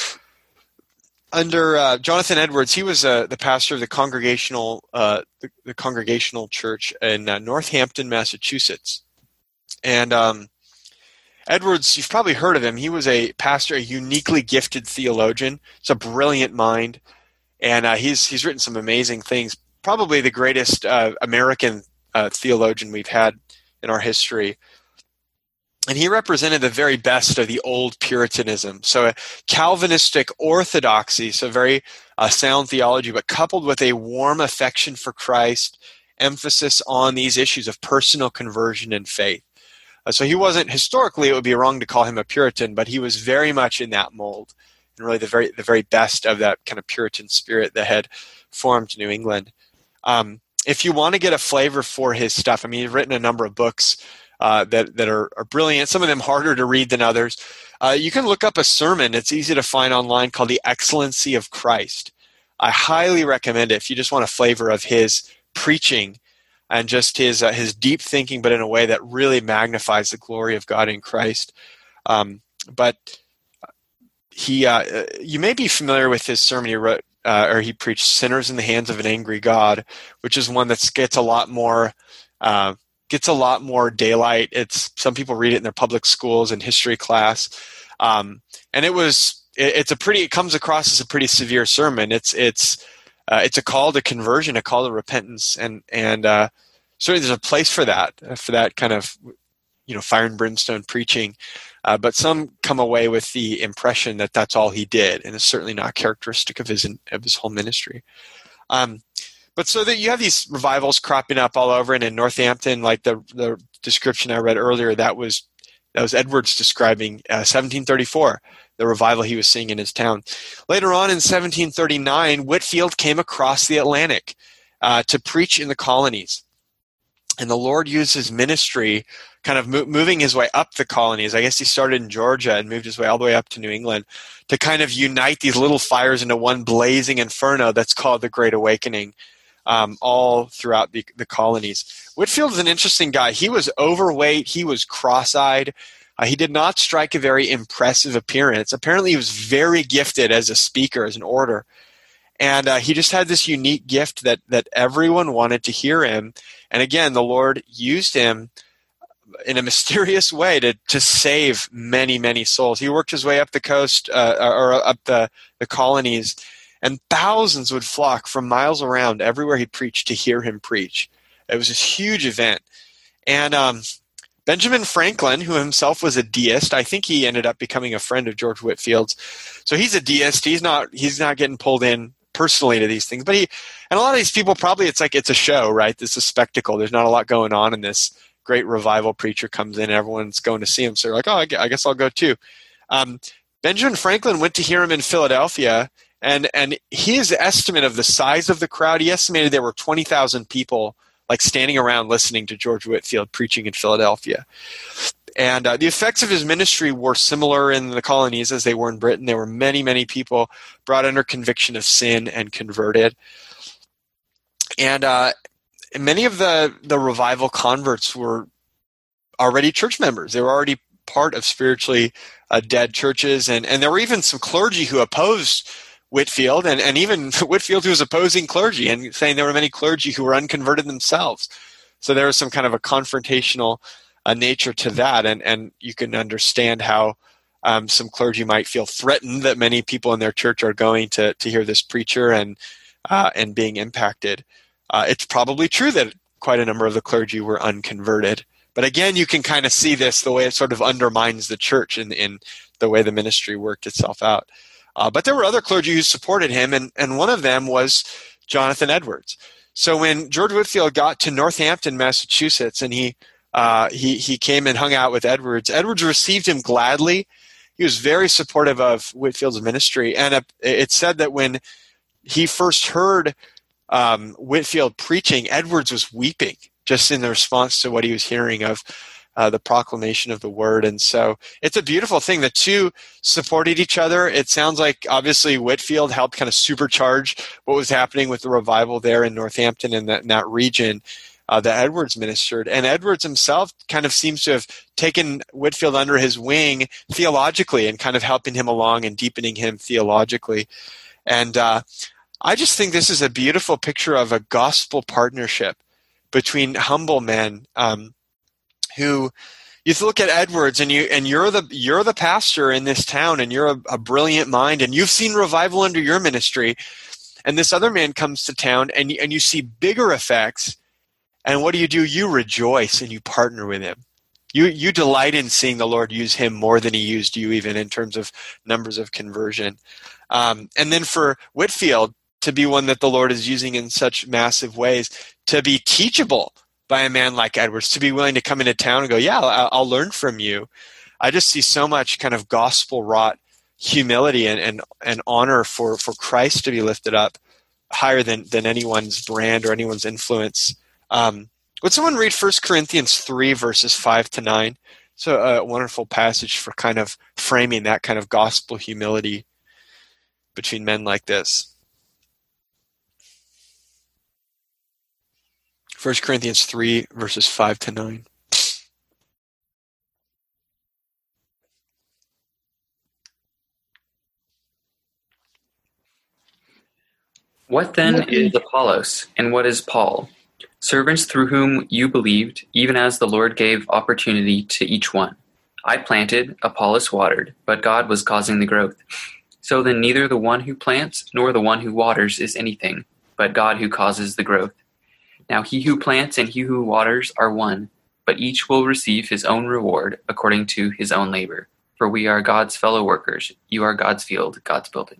Speaker 1: Under Jonathan Edwards, he was the pastor of the Congregational Church in Northampton, Massachusetts. And Edwards, you've probably heard of him. He was a pastor, a uniquely gifted theologian. He's a brilliant mind, and he's written some amazing things. Probably the greatest American theologian we've had in our history. And he represented the very best of the old Puritanism. So a Calvinistic orthodoxy, so very sound theology, but coupled with a warm affection for Christ, emphasis on these issues of personal conversion and faith. So he wasn't, historically it would be wrong to call him a Puritan, but he was very much in that mold, and really the very best of that kind of Puritan spirit that had formed New England. If you want to get a flavor for his stuff, I mean, he's written a number of books that are brilliant, some of them harder to read than others. You can look up a sermon. It's easy to find online called The Excellency of Christ. I highly recommend it if you just want a flavor of his preaching and just his deep thinking, but in a way that really magnifies the glory of God in Christ. But you may be familiar with his sermon he wrote, or he preached, "Sinners in the Hands of an Angry God," which is one that gets a lot more daylight. Some people read it in their public schools and history class, and it comes across as a pretty severe sermon. It's a call to conversion, a call to repentance, and certainly there's a place for that kind of fire and brimstone preaching. But some come away with the impression that that's all he did, and it's certainly not characteristic of his whole ministry. But so that you have these revivals cropping up all over, and in Northampton, like the description I read earlier, that was Edwards describing 1734, the revival he was seeing in his town. Later on in 1739, Whitefield came across the Atlantic to preach in the colonies. And the Lord used his ministry kind of moving his way up the colonies. I guess he started in Georgia and moved his way all the way up to New England to kind of unite these little fires into one blazing inferno that's called the Great Awakening, all throughout the colonies. Whitefield is an interesting guy. He was overweight. He was cross-eyed. He did not strike a very impressive appearance. Apparently he was very gifted as a speaker, as an orator. And he just had this unique gift that everyone wanted to hear him. And again, the Lord used him in a mysterious way to save many, many souls. He worked his way up the coast or up the colonies, and thousands would flock from miles around everywhere he preached to hear him preach. It was this huge event. And Benjamin Franklin, who himself was a deist, I think he ended up becoming a friend of George Whitefield's. So he's a deist. He's not getting pulled in personally to these things, but and a lot of these people, probably it's a show, right? It's a spectacle. There's not a lot going on, and this great revival preacher comes in, and everyone's going to see him. So they're like, oh, I guess I'll go too. Benjamin Franklin went to hear him in Philadelphia, and his estimate of the size of the crowd, he estimated there were 20,000 people standing around listening to George Whitefield preaching in Philadelphia. And the effects of his ministry were similar in the colonies as they were in Britain. There were many, many people brought under conviction of sin and converted. And many of the revival converts were already church members. They were already part of spiritually dead churches. And there were even some clergy who opposed Whitefield, and even Whitefield who was opposing clergy and saying there were many clergy who were unconverted themselves. So there was some kind of a confrontational nature to that. And you can understand how some clergy might feel threatened that many people in their church are going to hear this preacher and being impacted. It's probably true that quite a number of the clergy were unconverted. But again, you can kind of see this, the way it sort of undermines the church in the way the ministry worked itself out. But there were other clergy who supported him, and one of them was Jonathan Edwards. So when George Whitefield got to Northampton, Massachusetts, and he came and hung out with Edwards, Edwards received him gladly. He was very supportive of Whitefield's ministry. And it's said that when he first heard Whitefield preaching, Edwards was weeping just in the response to what he was hearing of the proclamation of the word. And so it's a beautiful thing. The two supported each other. It sounds like obviously Whitefield helped kind of supercharge what was happening with the revival there in Northampton and that region that Edwards ministered. And Edwards himself kind of seems to have taken Whitefield under his wing theologically and kind of helping him along and deepening him theologically. And I just think this is a beautiful picture of a gospel partnership between humble men who, you look at Edwards and you're the pastor in this town, and you're a brilliant mind, and you've seen revival under your ministry, and this other man comes to town and you see bigger effects, and what do? You rejoice and you partner with him. You delight in seeing the Lord use him more than he used you, even in terms of numbers of conversion. And then for Whitefield to be one that the Lord is using in such massive ways, to be teachable by a man like Edwards, to be willing to come into town and go, yeah, I'll learn from you. I just see so much kind of gospel-wrought humility and honor for Christ to be lifted up higher than anyone's brand or anyone's influence. Would someone read 1 Corinthians 3, verses 5-9? So a wonderful passage for kind of framing that kind of gospel humility between men like this. 1 Corinthians 3, verses 5-9.
Speaker 7: What then is Apollos, and what is Paul? Servants through whom you believed, even as the Lord gave opportunity to each one. I planted, Apollos watered, but God was causing the growth. So then neither the one who plants nor the one who waters is anything, but God who causes the growth. Now he who plants and he who waters are one, but each will receive his own reward according to his own labor. For we are God's fellow workers. You are God's field, God's building.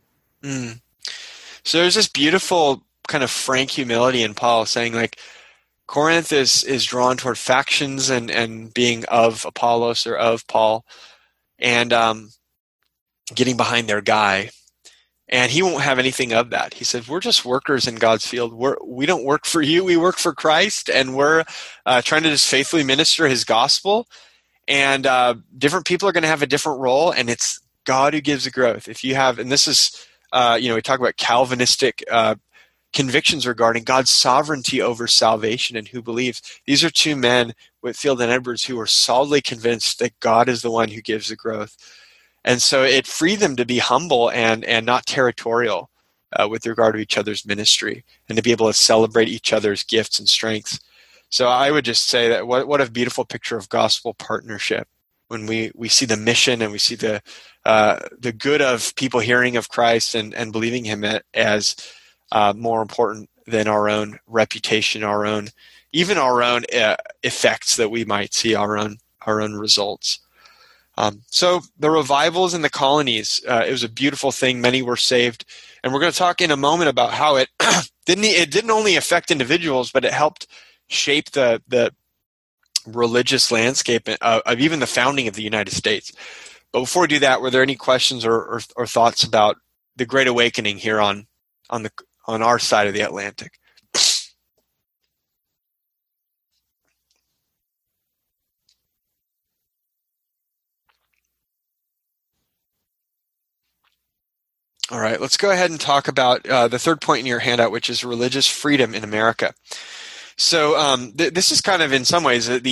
Speaker 1: So there's this beautiful kind of frank humility in Paul saying, like, Corinth is drawn toward factions and being of Apollos or of Paul and getting behind their guy. And he won't have anything of that. He said, we're just workers in God's field. We don't work for you. We work for Christ, and we're trying to just faithfully minister his gospel. And different people are going to have a different role, and it's God who gives the growth. If you have, and this is, we talk about Calvinistic convictions regarding God's sovereignty over salvation and who believes. These are two men, Whitefield and Edwards, who are solidly convinced that God is the one who gives the growth. And so it freed them to be humble and not territorial with regard to each other's ministry, and to be able to celebrate each other's gifts and strengths. So I would just say that what a beautiful picture of gospel partnership when we see the mission and we see the good of people hearing of Christ and believing him as more important than our own reputation, even our own effects that we might see, our own results. So the revivals in the colonies, it was a beautiful thing. Many were saved. And we're going to talk in a moment about how it didn't only affect individuals, but it helped shape the religious landscape of even the founding of the United States. But before we do that, were there any questions or thoughts about the Great Awakening here on our side of the Atlantic? All right, let's go ahead and talk about the third point in your handout, which is religious freedom in America. So this is kind of, in some ways,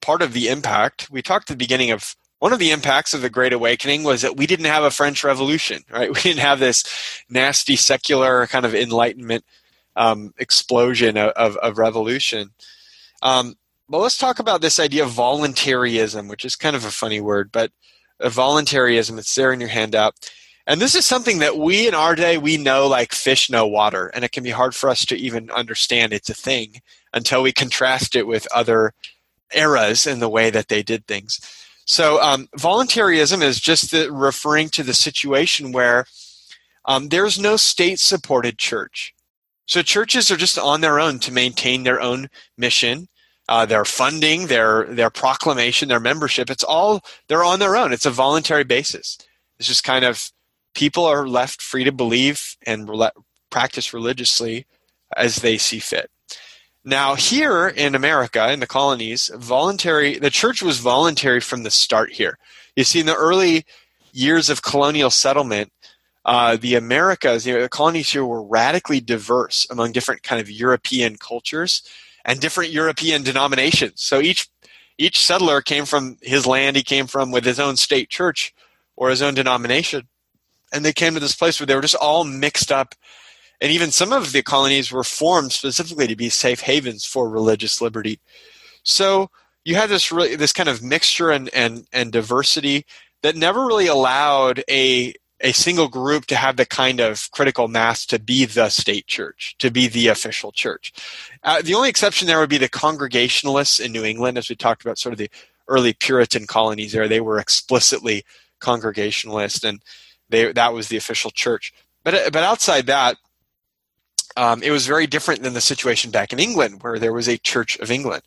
Speaker 1: part of the impact. We talked at the beginning of one of the impacts of the Great Awakening was that we didn't have a French Revolution, right? We didn't have this nasty secular kind of Enlightenment explosion of revolution. But let's talk about this idea of voluntarism, which is kind of a funny word, but voluntarism, it's there in your handout. And this is something that we in our day, we know like fish know water, and it can be hard for us to even understand it's a thing until we contrast it with other eras and the way that they did things. So voluntarism is just referring to the situation where there's no state-supported church. So churches are just on their own to maintain their own mission, their funding, their proclamation, their membership. They're on their own. It's a voluntary basis. It's just kind of people are left free to believe and practice religiously as they see fit. Now, here in America, in the colonies, the church was voluntary from the start here. You see, in the early years of colonial settlement, the Americas, the colonies here were radically diverse among different kind of European cultures and different European denominations. So each settler came from his land he came from with his own state church or his own denomination. And they came to this place where they were just all mixed up. And even some of the colonies were formed specifically to be safe havens for religious liberty. So you had this kind of mixture and diversity that never really allowed a single group to have the kind of critical mass to be the state church, to be the official church. The only exception there would be the Congregationalists in New England, as we talked about sort of the early Puritan colonies there. They were explicitly Congregationalist, and that was the official church. But outside that, it was very different than the situation back in England, where there was a Church of England.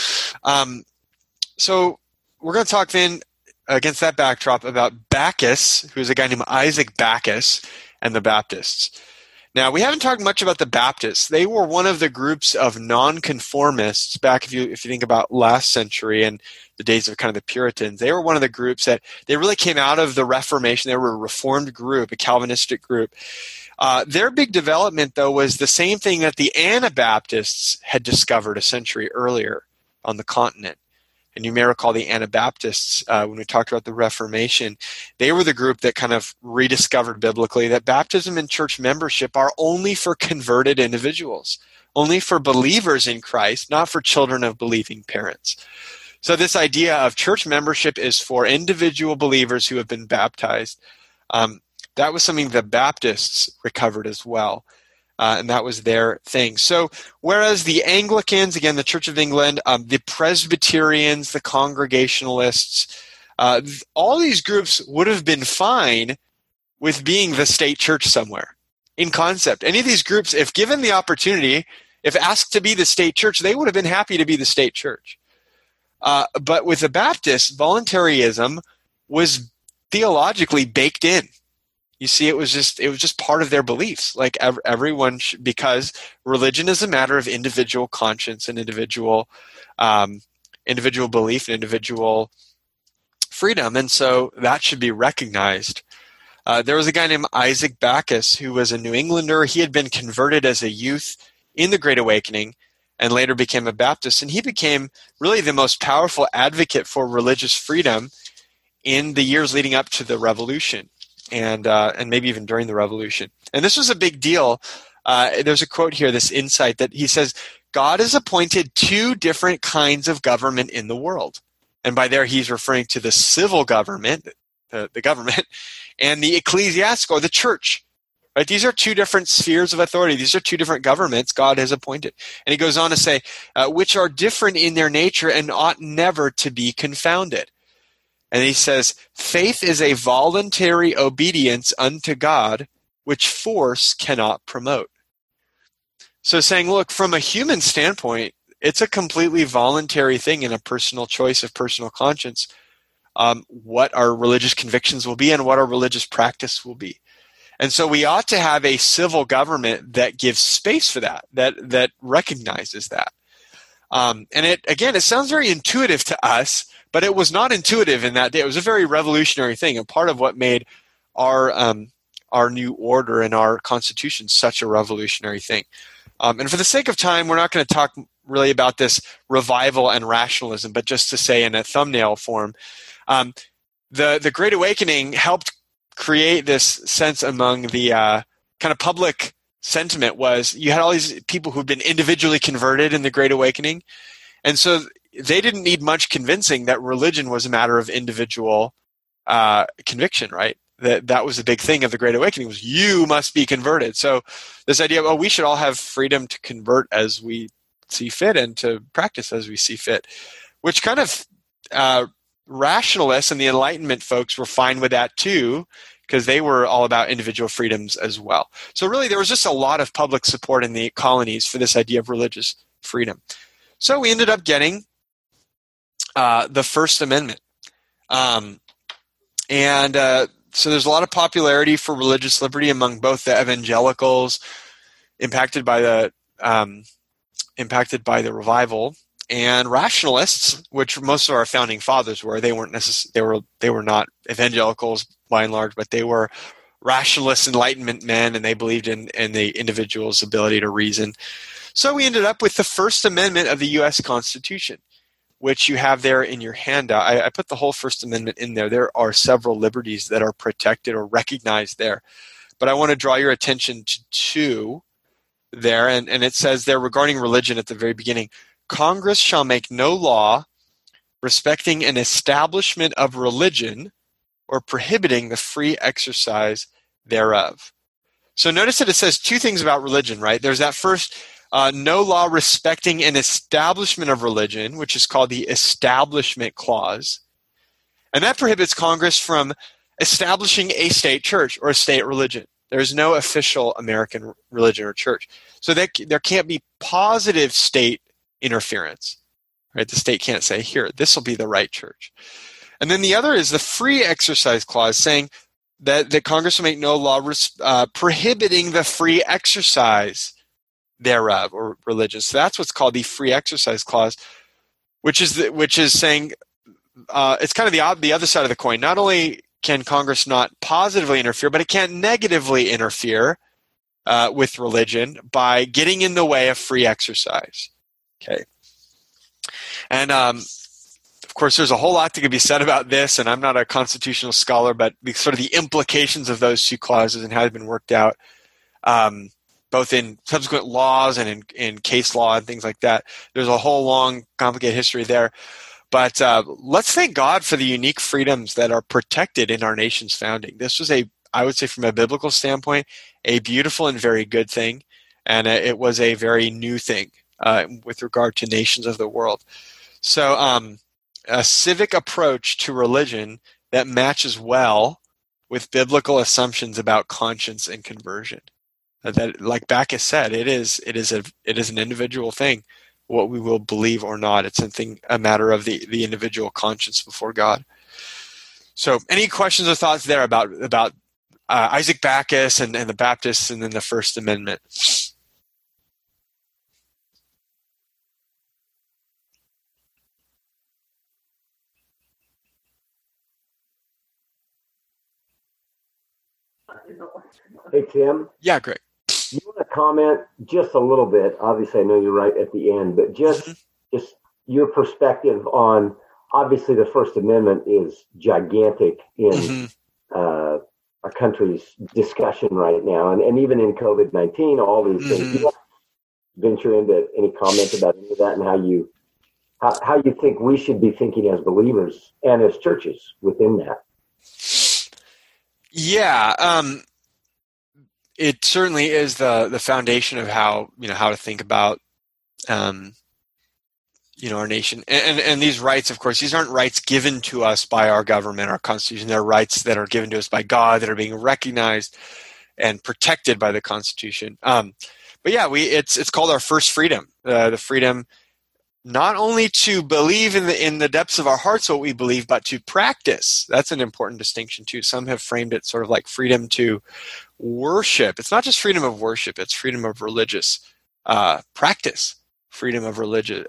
Speaker 1: So we're going to talk then, against that backdrop, about Bacchus, who's a guy named Isaac Bacchus, and the Baptists. Now, we haven't talked much about the Baptists. They were one of the groups of nonconformists back, if you think about last century and the days of kind of the Puritans. They were one of the groups that they really came out of the Reformation. They were a Reformed group, a Calvinistic group. Their big development, though, was the same thing that the Anabaptists had discovered a century earlier on the continent. And you may recall the Anabaptists, when we talked about the Reformation, they were the group that kind of rediscovered biblically that baptism and church membership are only for converted individuals, only for believers in Christ, not for children of believing parents. So this idea of church membership is for individual believers who have been baptized. That was something the Baptists recovered as well. And that was their thing. So whereas the Anglicans, again, the Church of England, the Presbyterians, the Congregationalists, all these groups would have been fine with being the state church somewhere in concept. Any of these groups, if given the opportunity, if asked to be the state church, they would have been happy to be the state church. But with the Baptists, voluntarism was theologically baked in. You see, it was just part of their beliefs. Like everyone, because religion is a matter of individual conscience and individual belief and individual freedom, and so that should be recognized. There was a guy named Isaac Bacchus who was a New Englander. He had been converted as a youth in the Great Awakening and later became a Baptist, and he became really the most powerful advocate for religious freedom in the years leading up to the Revolution. And maybe even during the Revolution. And this was a big deal. There's a quote here, this insight, that he says, God has appointed two different kinds of government in the world. And by there, he's referring to the civil government, the government, and the ecclesiastical, or the church. Right? These are two different spheres of authority. These are two different governments God has appointed. And he goes on to say, which are different in their nature and ought never to be confounded. And he says, faith is a voluntary obedience unto God, which force cannot promote. So saying, look, from a human standpoint, it's a completely voluntary thing and a personal choice of personal conscience, what our religious convictions will be and what our religious practice will be. And so we ought to have a civil government that gives space for that recognizes that. And it sounds very intuitive to us, but it was not intuitive in that day. It was a very revolutionary thing, and part of what made our new order and our Constitution such a revolutionary thing. And for the sake of time, we're not going to talk really about this revival and rationalism, but just to say in a thumbnail form, the Great Awakening helped create this sense among the kind of public sentiment was you had all these people who'd been individually converted in the Great Awakening. And so they didn't need much convincing that religion was a matter of individual conviction, right? That was the big thing of the Great Awakening was you must be converted. So this idea of, we should all have freedom to convert as we see fit and to practice as we see fit, which kind of rationalists and the Enlightenment folks were fine with that too, because they were all about individual freedoms as well. So really there was just a lot of public support in the colonies for this idea of religious freedom. So we ended up getting the First Amendment. So there's a lot of popularity for religious liberty among both the evangelicals impacted by the revival and rationalists, which most of our founding fathers were. They weren't they were not evangelicals by and large, but they were rationalist Enlightenment men, and they believed in the individual's ability to reason. So we ended up with the First Amendment of the U.S. Constitution, which you have there in your handout. I put the whole First Amendment in there. There are several liberties that are protected or recognized there. But I want to draw your attention to two there. And it says there regarding religion at the very beginning, Congress shall make no law respecting an establishment of religion or prohibiting the free exercise thereof. So notice that it says two things about religion, right? There's that first no law respecting an establishment of religion, which is called the Establishment Clause. And that prohibits Congress from establishing a state church or a state religion. There's no official American religion or church. So there can't be positive state interference. Right? The state can't say, here, this will be the right church. And then the other is the Free Exercise Clause, saying that Congress will make no law prohibiting the free exercise thereof or religion. So that's what's called the Free Exercise Clause, which is saying it's kind of the other side of the coin. Not only can Congress not positively interfere, but it can't negatively interfere with religion by getting in the way of free exercise. Okay, and of course, there's a whole lot that could be said about this, and I'm not a constitutional scholar, but sort of the implications of those two clauses and how they've been worked out. Both in subsequent laws and in case law and things like that. There's a whole long, complicated history there. But let's thank God for the unique freedoms that are protected in our nation's founding. This was I would say from a biblical standpoint, a beautiful and very good thing. And it was a very new thing with regard to nations of the world. So a civic approach to religion that matches well with biblical assumptions about conscience and conversion. That, like Backus said, it is an individual thing, what we will believe or not. It's a matter of the individual conscience before God. So, any questions or thoughts there about Isaac Backus and the Baptists and then the First Amendment?
Speaker 3: Hey, Tim.
Speaker 1: Yeah, great.
Speaker 3: You want to comment just a little bit? Obviously, I know you're right at the end, but just your perspective on, obviously, the First Amendment is gigantic in our country's discussion right now, and even in COVID-19, all these things. You want to venture into any comment about any of that and how you think we should be thinking as believers and as churches within that?
Speaker 1: Yeah, it certainly is the foundation of how to think about our nation and these rights. Of course, these aren't rights given to us by our government, our Constitution. They're rights that are given to us by God, that are being recognized and protected by the Constitution. But yeah, it's called our first freedom, the freedom not only to believe in the depths of our hearts what we believe, but to practice. That's an important distinction too. Some have framed it sort of like freedom to worship. It's not just freedom of worship; it's freedom of religious practice, freedom of religion,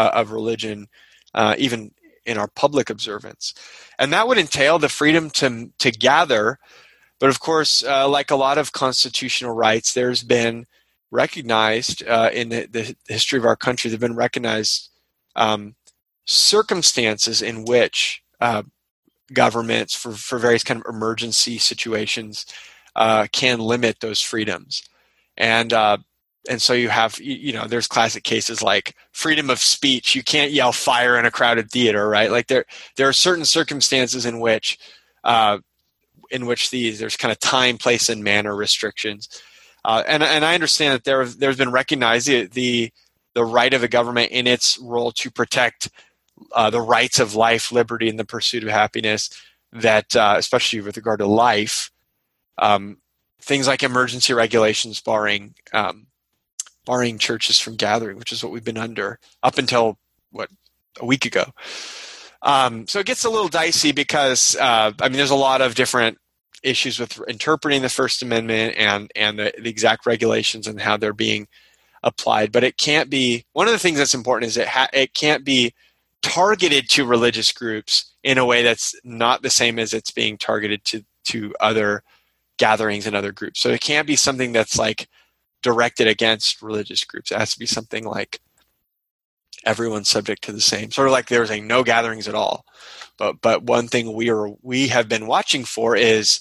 Speaker 1: even in our public observance, and that would entail the freedom to gather. But of course, like a lot of constitutional rights, there's been recognized in the history of our country. They've been recognized circumstances in which governments, for various kind of emergency situations, can limit those freedoms. And so you have, there's classic cases like freedom of speech. You can't yell fire in a crowded theater, right? Like there are certain circumstances in which there's kind of time, place, and manner restrictions. And I understand that there's been recognized the right of the government in its role to protect the rights of life, liberty, and the pursuit of happiness. That especially with regard to life, things like emergency regulations barring churches from gathering, which is what we've been under up until a week ago. So it gets a little dicey because there's a lot of different issues with interpreting the First Amendment and the exact regulations and how they're being applied. But it can't be, one of the things that's important is it can't be targeted to religious groups in a way that's not the same as it's being targeted to other gatherings and other groups. So it can't be something that's like directed against religious groups. It has to be something like everyone's subject to the same, sort of like there's no gatherings at all. But one thing we have been watching for is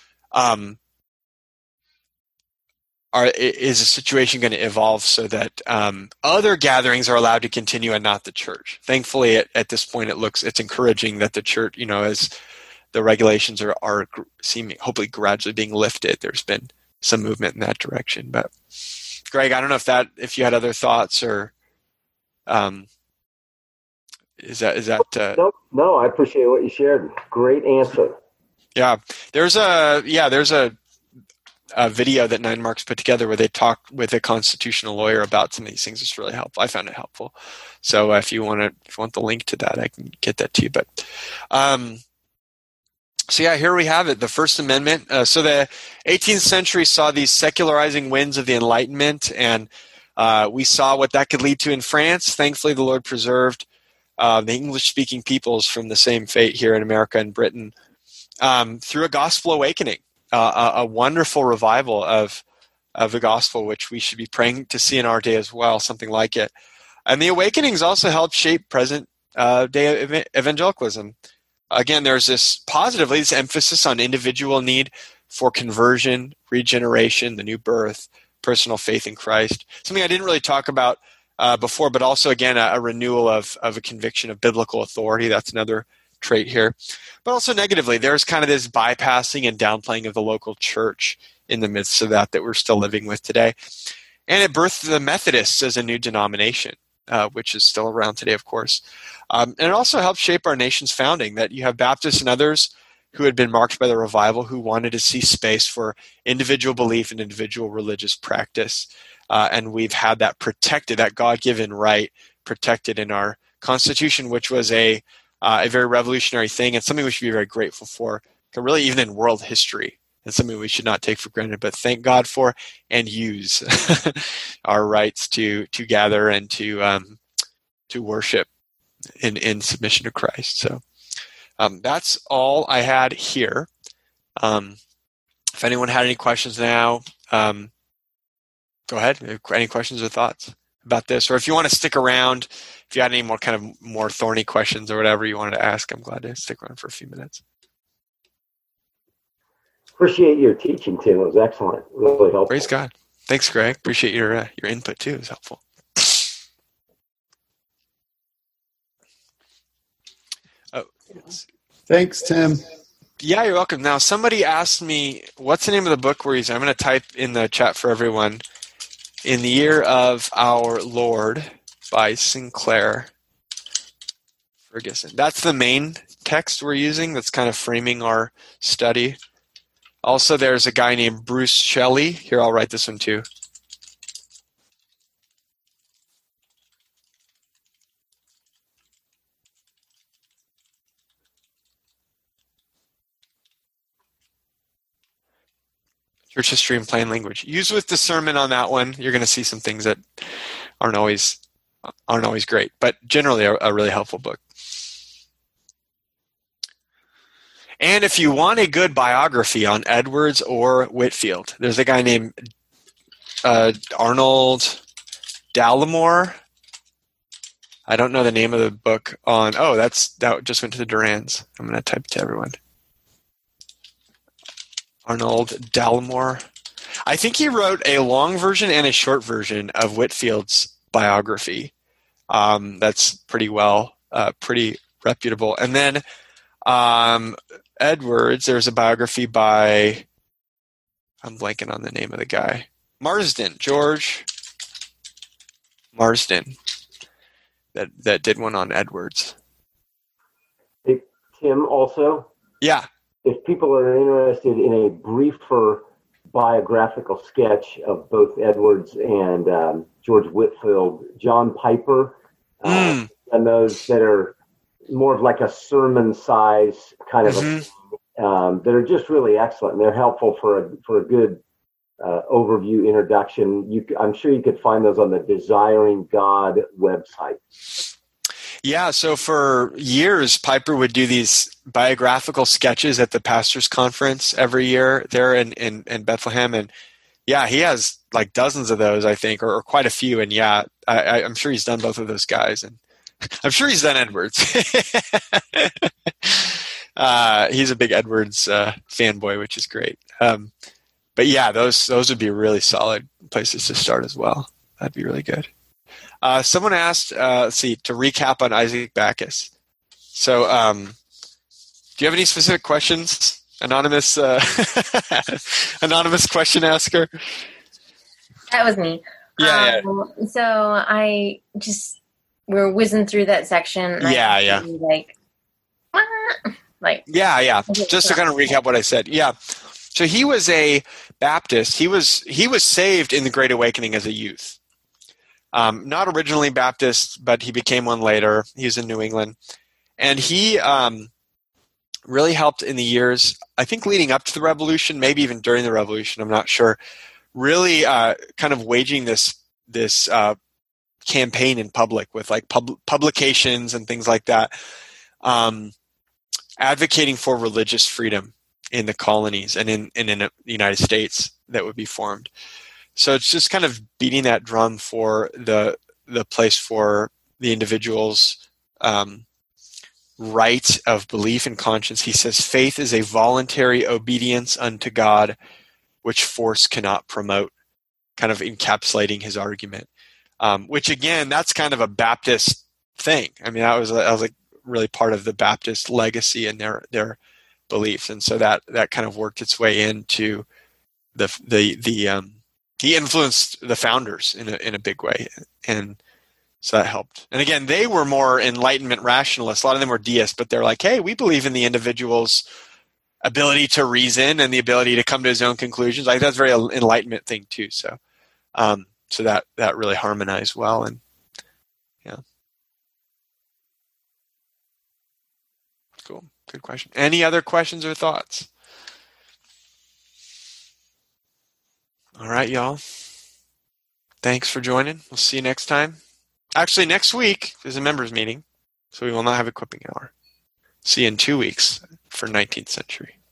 Speaker 1: a situation going to evolve so that other gatherings are allowed to continue and not the church? Thankfully, at this point, it's encouraging that the church, as the regulations are seeming hopefully gradually being lifted, there's been some movement in that direction. But Greg, I don't know if you had other thoughts or is that
Speaker 3: No, I appreciate what you shared. Great answer.
Speaker 1: Yeah, there's a video that Nine Marks put together where they talk with a constitutional lawyer about some of these things. It's really helpful. I found it helpful. So if you want the link to that, I can get that to you. But so yeah, here we have it, the First Amendment. So the 18th century saw these secularizing winds of the Enlightenment, and we saw what that could lead to in France. Thankfully, the Lord preserved the English-speaking peoples from the same fate here in America and Britain through a gospel awakening, a wonderful revival of the gospel, which we should be praying to see in our day as well, something like it. And the awakenings also helped shape present day evangelicalism. Again, there's this emphasis on individual need for conversion, regeneration, the new birth, personal faith in Christ. Something I didn't really talk about before, but also, again, a renewal of a conviction of biblical authority. That's another trait here. But also negatively, there's kind of this bypassing and downplaying of the local church in the midst of that we're still living with today. And it birthed the Methodists as a new denomination, which is still around today, of course. And it also helped shape our nation's founding, that you have Baptists and others who had been marked by the revival who wanted to see space for individual belief and individual religious practice. And we've had that protected, that God-given right protected in our Constitution, which was a very revolutionary thing and something we should be very grateful for, really even in world history. It's something we should not take for granted, but thank God for and use our rights to gather and to worship in submission to Christ. So that's all I had here. If anyone had any questions now, go ahead. Any questions or thoughts about this? Or if you want to stick around, if you had any more thorny questions or whatever you wanted to ask, I'm glad to stick around for a few minutes.
Speaker 3: Appreciate your teaching, Tim. It was excellent. Really helpful.
Speaker 1: Praise God. Thanks, Greg. Appreciate your input too. It was helpful. Oh, yes.
Speaker 2: Thanks, Tim.
Speaker 1: Yeah, you're welcome. Now, somebody asked me, what's the name of the book we're using? I'm going to type in the chat for everyone. In the Year of Our Lord by Sinclair Ferguson. That's the main text we're using that's kind of framing our study. Also, there's a guy named Bruce Shelley. Here, I'll write this one too. Church History in Plain Language. Use with discernment on that one. You're going to see some things that aren't always great, but generally a really helpful book. And if you want a good biography on Edwards or Whitefield, there's a guy named Arnold Dallimore. I don't know the name of the book on. Oh, that just went to the Durans. I'm going to type it to everyone. Arnold Dallimore. I think he wrote a long version and a short version of Whitfield's biography. That's pretty reputable. And then Edwards, there's a biography by, I'm blanking on the name of the guy. Marsden, George Marsden, that did one on Edwards.
Speaker 3: Hey, Tim, also?
Speaker 1: Yeah.
Speaker 3: If people are interested in a briefer biographical sketch of both Edwards and George Whitefield, John Piper, and those that are more of like a sermon size kind of that are just really excellent, and they're helpful for a good overview introduction. I'm sure you could find those on the Desiring God website.
Speaker 1: Yeah, so for years, Piper would do these biographical sketches at the pastors' conference every year there in Bethlehem. And yeah, he has like dozens of those, I think, or quite a few. And yeah, I'm sure he's done both of those guys. And I'm sure he's done Edwards. He's a big Edwards fanboy, which is great. But yeah, those would be really solid places to start as well. That'd be really good. Someone asked, let's see, to recap on Isaac Backus. So, do you have any specific questions, anonymous question asker?
Speaker 5: That was me.
Speaker 1: Yeah.
Speaker 5: So we're whizzing through that section. And
Speaker 1: Yeah. Yeah.
Speaker 5: Okay,
Speaker 1: Just to kind of recap what I said. Yeah. So he was a Baptist. He was saved in the Great Awakening as a youth. Not originally Baptist, but he became one later. He was in New England. And he really helped in the years, I think, leading up to the Revolution, maybe even during the Revolution, I'm not sure, really kind of waging this campaign in public with like publications and things like that, advocating for religious freedom in the colonies and in the United States that would be formed. So it's just kind of beating that drum for the place for the individual's right of belief and conscience. He says, faith is a voluntary obedience unto God, which force cannot promote, kind of encapsulating his argument. Which again, that's kind of a Baptist thing. I mean, that was like really part of the Baptist legacy and their beliefs. And so that kind of worked its way into he influenced the founders in a big way, and so that helped. And again, they were more Enlightenment rationalists. A lot of them were deists, but they're like, hey, we believe in the individual's ability to reason and the ability to come to his own conclusions. Like that's a very Enlightenment thing too. So, so that really harmonized well. And yeah, cool, good question. Any other questions or thoughts? All right, y'all. Thanks for joining. We'll see you next time. Actually, next week is a members meeting, so we will not have equipping hour. See you in 2 weeks for 19th century.